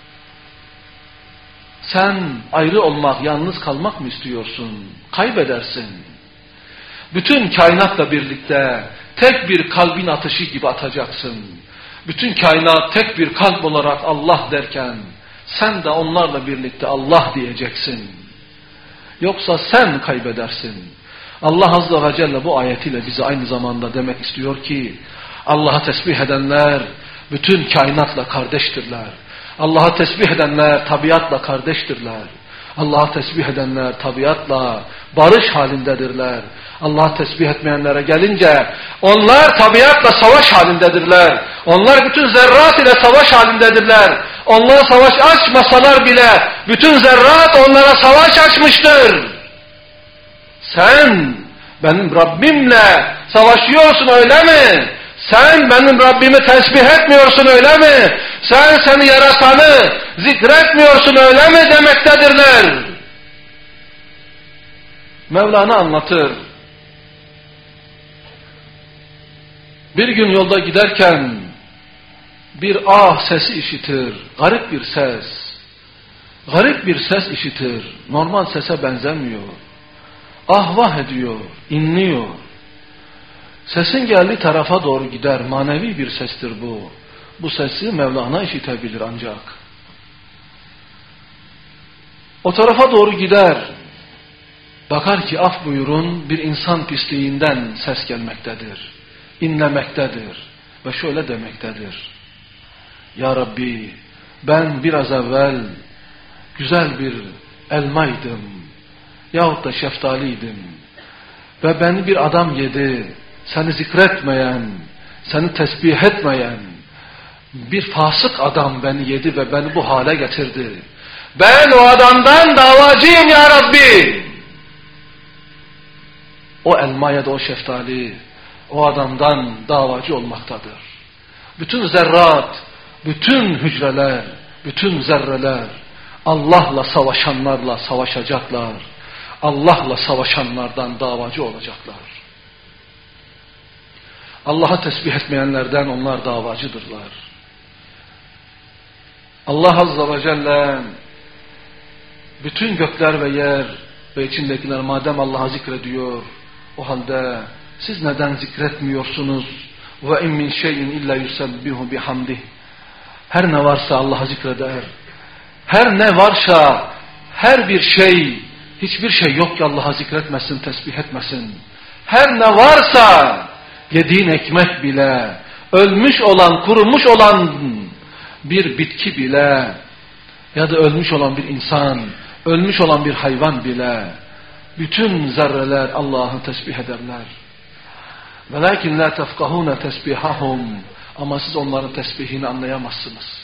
sen ayrı olmak, yalnız kalmak mı istiyorsun? Kaybedersin. Bütün kainatla birlikte tek bir kalbin atışı gibi atacaksın. Bütün kainat tek bir kalp olarak Allah derken, sen de onlarla birlikte Allah diyeceksin. Yoksa sen kaybedersin. Allah Azze ve Celle bu ayetiyle bize aynı zamanda demek istiyor ki, Allah'a tesbih edenler bütün kainatla kardeştirler. Allah'a tesbih edenler tabiatla kardeştirler. Allah'a tesbih edenler tabiatla barış halindedirler. Allah'a tesbih etmeyenlere gelince onlar tabiatla savaş halindedirler. Onlar bütün zerrat ile savaş halindedirler. Onlar savaş açmasalar bile bütün zerrat onlara savaş açmıştır. Sen benim Rabbimle savaşıyorsun öyle mi? Sen benim Rabbimi tesbih etmiyorsun öyle mi? Sen seni yaratanı zikretmiyorsun öyle mi demektedirler. Mevlana anlatır. Bir gün yolda giderken bir ah sesi işitir. Garip bir ses. Garip bir ses işitir. Normal sese benzemiyor. Ah vah ediyor, inliyor. Sesin geldiği tarafa doğru gider. Manevi bir sestir bu. Bu sesi Mevlana işitebilir ancak. O tarafa doğru gider. Bakar ki af buyurun bir insan pisliğinden ses gelmektedir. İnlemektedir. Ve şöyle demektedir. Ya Rabbi ben biraz evvel güzel bir elmaydım. Yahut da şeftaliydim. Ve beni bir adam yedi. Seni zikretmeyen, seni tesbih etmeyen bir fasık adam beni yedi ve beni bu hale getirdi. Ben o adamdan davacıyım ya Rabbi. O elma ya da o şeftali o adamdan davacı olmaktadır. Bütün zerrat, bütün hücreler, bütün zerreler Allah'la savaşanlarla savaşacaklar. Allah'la savaşanlardan davacı olacaklar. Allah'a tesbih etmeyenlerden onlar davacıdırlar. Allah Azze ve Celle bütün gökler ve yer ve içindekiler madem Allah'a zikrediyor, o halde siz neden zikretmiyorsunuz? Ve in min şeyin illa yusabbihu bihamdih. Her ne varsa Allah'a zikreder. Her ne varsa, her bir şey, hiçbir şey yok ki Allah'a zikretmesin, tesbih etmesin. Her ne varsa, yediğin ekmek bile, ölmüş olan, kurumuş olan bir bitki bile, ya da ölmüş olan bir insan, ölmüş olan bir hayvan bile, bütün zerreler Allah'ı tesbih ederler. وَلَكِنْ لَا تَفْقَهُونَ تَسْبِحَهُمْ. Ama siz onların tesbihini anlayamazsınız.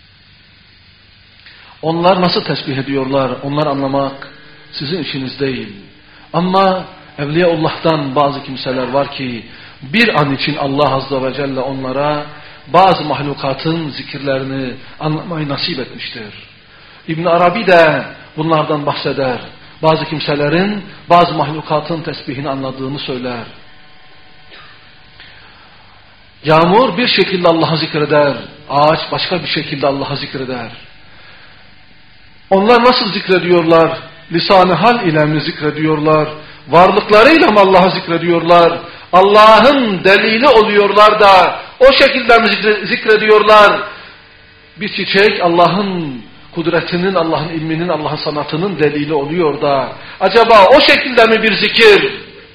Onlar nasıl tesbih ediyorlar, onları anlamak sizin işiniz değil. Ama Evliyaullah'tan bazı kimseler var ki, bir an için Allah Azze ve Celle onlara bazı mahlukatın zikirlerini anlamayı nasip etmiştir. İbn Arabi de bunlardan bahseder. Bazı kimselerin bazı mahlukatın tesbihini anladığını söyler. Yağmur bir şekilde Allah'ı zikreder. Ağaç başka bir şekilde Allah'ı zikreder. Onlar nasıl zikrediyorlar? Lisan-ı hal ile mi zikrediyorlar? Varlıklarıyla mı Allah'ı zikrediyorlar? Allah'ın delili oluyorlar da o şekilde mi zikrediyorlar? Bir çiçek Allah'ın kudretinin, Allah'ın ilminin, Allah'ın sanatının delili oluyor da acaba o şekilde mi bir zikir?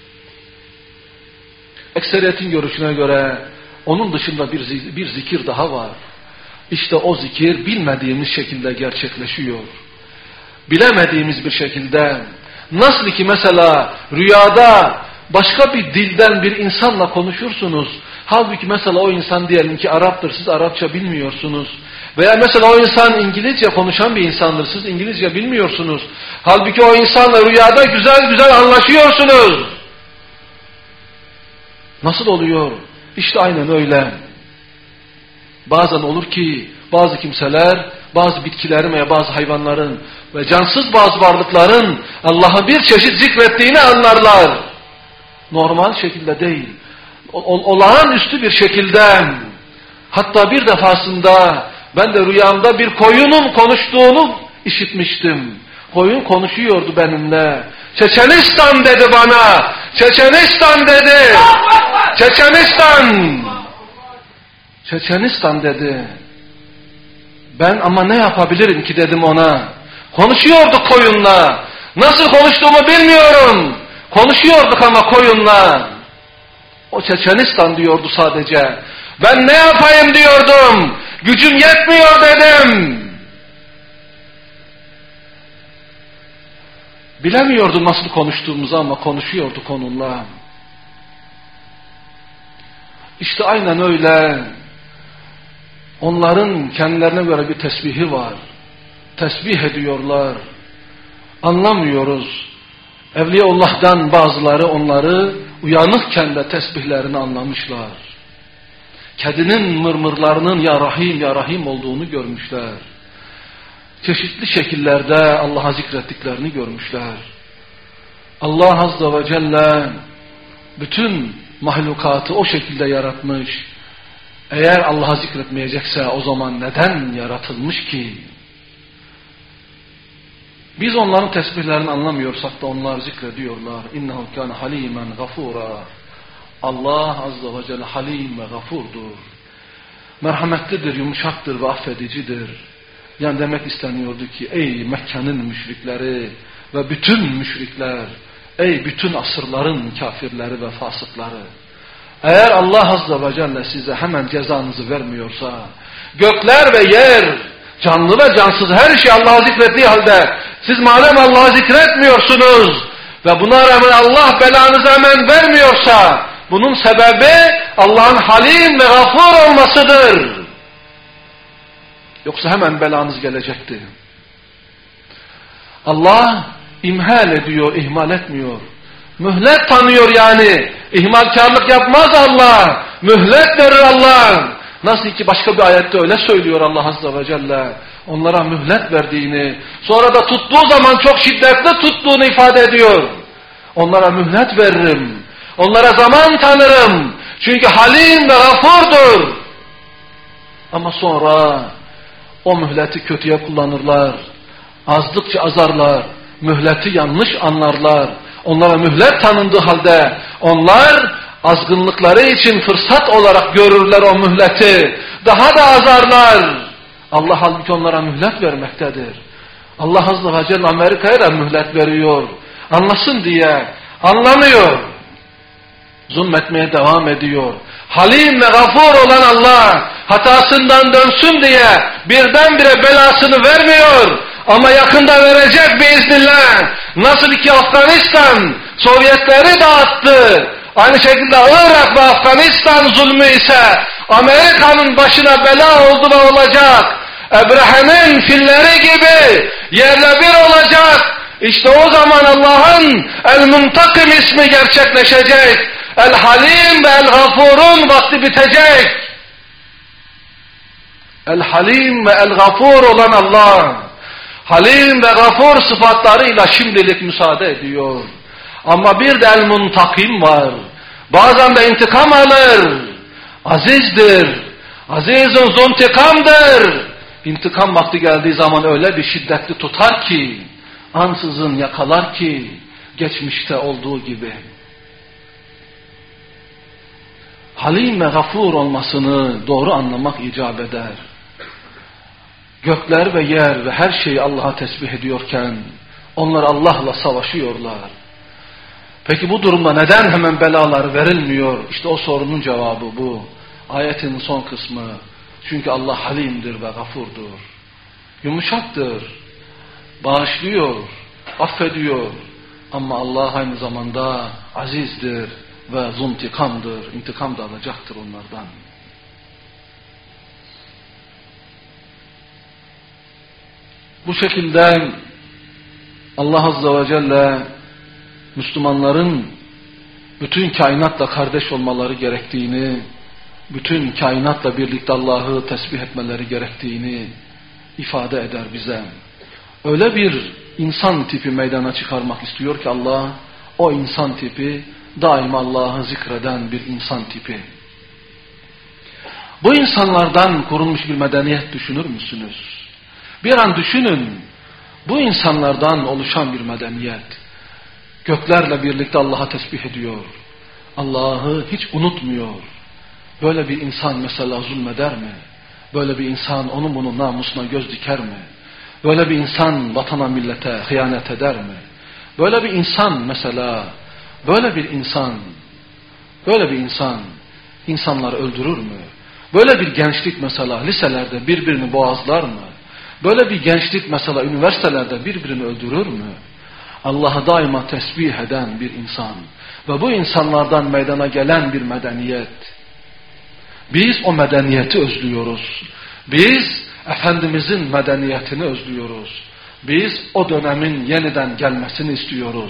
Ekseriyetin görüşüne göre onun dışında bir, bir zikir daha var. İşte o zikir bilmediğimiz şekilde gerçekleşiyor. Bilemediğimiz bir şekilde. Nasıl ki mesela rüyada başka bir dilden bir insanla konuşursunuz. Halbuki mesela o insan diyelim ki Arap'tır, siz Arapça bilmiyorsunuz. Veya mesela o insan İngilizce konuşan bir insandır, siz İngilizce bilmiyorsunuz. Halbuki o insanla rüyada güzel güzel anlaşıyorsunuz. Nasıl oluyor? İşte aynen öyle. Bazen olur ki bazı kimseler, bazı bitkilerin veya bazı hayvanların ve cansız bazı varlıkların Allah'ı bir çeşit zikrettiğini anlarlar. Normal şekilde değil. Olağanüstü bir şekilde. Hatta bir defasında ben de rüyamda bir koyunun konuştuğunu işitmiştim. Koyun konuşuyordu benimle. Çeçenistan dedi bana. Çeçenistan dedi. Çeçenistan. Çeçenistan dedi. Ben ama ne yapabilirim ki dedim ona. Konuşuyorduk koyunla. Nasıl konuştuğumu bilmiyorum. Konuşuyorduk ama koyunla. O Çeçenistan diyordu sadece. Ben ne yapayım diyordum. Gücüm yetmiyor dedim. Bilemiyordum nasıl konuştuğumuzu ama konuşuyorduk onunla. İşte aynen öyle. Onların kendilerine göre bir tesbihi var. Tesbih ediyorlar. Anlamıyoruz. Evliyaullah'dan bazıları onları uyanıkken de tesbihlerini anlamışlar. Kedinin mırmırlarının ya Rahim ya Rahim olduğunu görmüşler. Çeşitli şekillerde Allah'a zikrettiklerini görmüşler. Allah Azze ve Celle bütün mahlukatı o şekilde yaratmış. Eğer Allah'a zikretmeyecekse o zaman neden yaratılmış ki? Biz onların tesbihlerini anlamıyorsak da onlar zikrediyorlar. İnnehu kâne halîmen gafûrâ. Allah Azze ve Celle halim ve gafurdur. Merhametlidir, yumuşaktır ve affedicidir. Yani demek isteniyordu ki ey Mekke'nin müşrikleri ve bütün müşrikler, ey bütün asırların kafirleri ve fasıkları. Eğer Allah Azze ve Celle size hemen cezanızı vermiyorsa, gökler ve yer, canlı ve cansız her şey Allah'ı zikrettiği halde, siz madem Allah'ı zikretmiyorsunuz ve buna rağmen Allah belanızı hemen vermiyorsa, bunun sebebi Allah'ın halim ve gafur olmasıdır. Yoksa hemen belanız gelecekti. Allah imhal ediyor, ihmal etmiyor. Mühlet tanıyor yani. İhmalkarlık yapmaz Allah. Mühlet verir Allah. Nasıl ki başka bir ayette öyle söylüyor Allah Azze ve Celle. Onlara mühlet verdiğini, sonra da tuttuğu zaman çok şiddetli tuttuğunu ifade ediyor. Onlara mühlet veririm. Onlara zaman tanırım. Çünkü halim ve gafurdur. Ama sonra o mühleti kötüye kullanırlar. Azdıkça azarlar. Mühleti yanlış anlarlar. Onlara mühlet tanındığı halde onlar azgınlıkları için fırsat olarak görürler o mühleti. Daha da azarlar. Allah halbuki onlara mühlet vermektedir. Allah Azze ve Celle Amerika'ya da mühlet veriyor. Anlasın diye. Anlamıyor. Zulmetmeye devam ediyor. Halim ve gafur olan Allah hatasından dönsün diye birdenbire belasını vermiyor. Ama yakında verecek biiznillah. Nasıl ki Afganistan Sovyetleri dağıttı. Aynı şekilde Irak ve Afganistan zulmü ise Amerika'nın başına bela oldu ve olacak. Ebrehe'nin filleri gibi yerle bir olacak. İşte o zaman Allah'ın El-Muntakim ismi gerçekleşecek. El-Halim ve El-Gafur'un vakti bitecek. El-Halim ve El-Gafur olan Allah, Halim ve Gafur sıfatlarıyla şimdilik müsaade ediyor. Ama bir de El-Muntakim var. Bazen de intikam alır. Azizdir. Azizun zuntikamdır. İntikam vakti geldiği zaman öyle bir şiddetli tutar ki, ansızın yakalar ki, geçmişte olduğu gibi. Halim ve gafur olmasını doğru anlamak icap eder. Gökler ve yer ve her şeyi Allah'a tesbih ediyorken, onlar Allah'la savaşıyorlar. Peki bu durumda neden hemen belalar verilmiyor? İşte o sorunun cevabı bu. Ayetin son kısmı. Çünkü Allah halimdir ve gafurdur. Yumuşaktır. Bağışlıyor. Affediyor. Ama Allah aynı zamanda azizdir ve zuntikamdır. İntikam da alacaktır onlardan. Bu şekilde Allah Azze ve Celle Müslümanların bütün kainatla kardeş olmaları gerektiğini, bütün kainatla birlikte Allah'ı tesbih etmeleri gerektiğini ifade eder bize. Öyle bir insan tipi meydana çıkarmak istiyor ki Allah, o insan tipi daima Allah'ı zikreden bir insan tipi. Bu insanlardan kurulmuş bir medeniyet düşünür müsünüz? Bir an düşünün, bu insanlardan oluşan bir medeniyet. Göklerle birlikte Allah'a tesbih ediyor. Allah'ı hiç unutmuyor. Böyle bir insan mesela zulmeder mi? Böyle bir insan onun bunun namusuna göz diker mi? Böyle bir insan vatana millete hıyanet eder mi? Böyle bir insan mesela, böyle bir insan, böyle bir insan insanları öldürür mü? Böyle bir gençlik mesela liselerde birbirini boğazlar mı? Böyle bir gençlik mesela üniversitelerde birbirini öldürür mü? Allah'ı daima tesbih eden bir insan ve bu insanlardan meydana gelen bir medeniyet. Biz o medeniyeti özlüyoruz. Biz Efendimizin medeniyetini özlüyoruz. Biz o dönemin yeniden gelmesini istiyoruz.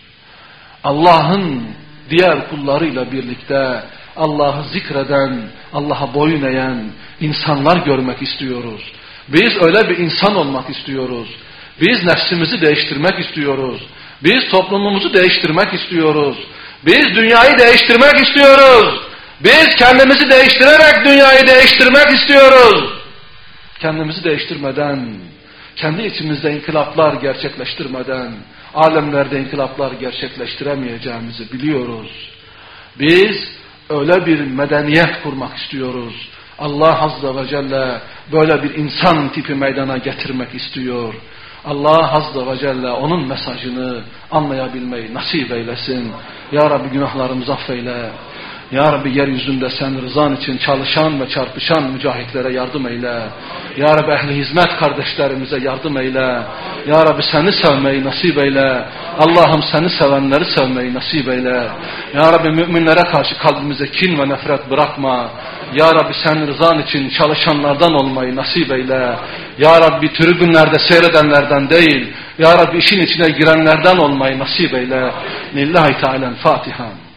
Allah'ın diğer kullarıyla birlikte Allah'ı zikreden, Allah'a boyun eğen insanlar görmek istiyoruz. Biz öyle bir insan olmak istiyoruz. Biz nefsimizi değiştirmek istiyoruz. Biz toplumumuzu değiştirmek istiyoruz. Biz dünyayı değiştirmek istiyoruz. Biz kendimizi değiştirerek dünyayı değiştirmek istiyoruz. Kendimizi değiştirmeden, kendi içimizde inkılaplar gerçekleştirmeden, alemlerde inkılaplar gerçekleştiremeyeceğimizi biliyoruz. Biz öyle bir medeniyet kurmak istiyoruz. Allah Azze ve Celle böyle bir insan tipi meydana getirmek istiyor. Allah Azze ve Celle onun mesajını anlayabilmeyi nasip eylesin. Ya Rabbi günahlarımızı affeyle. Ya Rabbi yeryüzünde sen rızan için çalışan ve çarpışan mücahitlere yardım eyle. Ya Rabbi ehli hizmet kardeşlerimize yardım eyle. Ya Rabbi seni sevmeyi nasip eyle. Allah'ım seni sevenleri sevmeyi nasip eyle. Ya Rabbi müminlere karşı kalbimize kin ve nefret bırakma. Ya Rabbi sen rızan için çalışanlardan olmayı nasip eyle. Ya Rabbi tribünlerde seyredenlerden değil. Ya Rabbi işin içine girenlerden olmayı nasip eyle. Lillahi Teala'l Fatiha.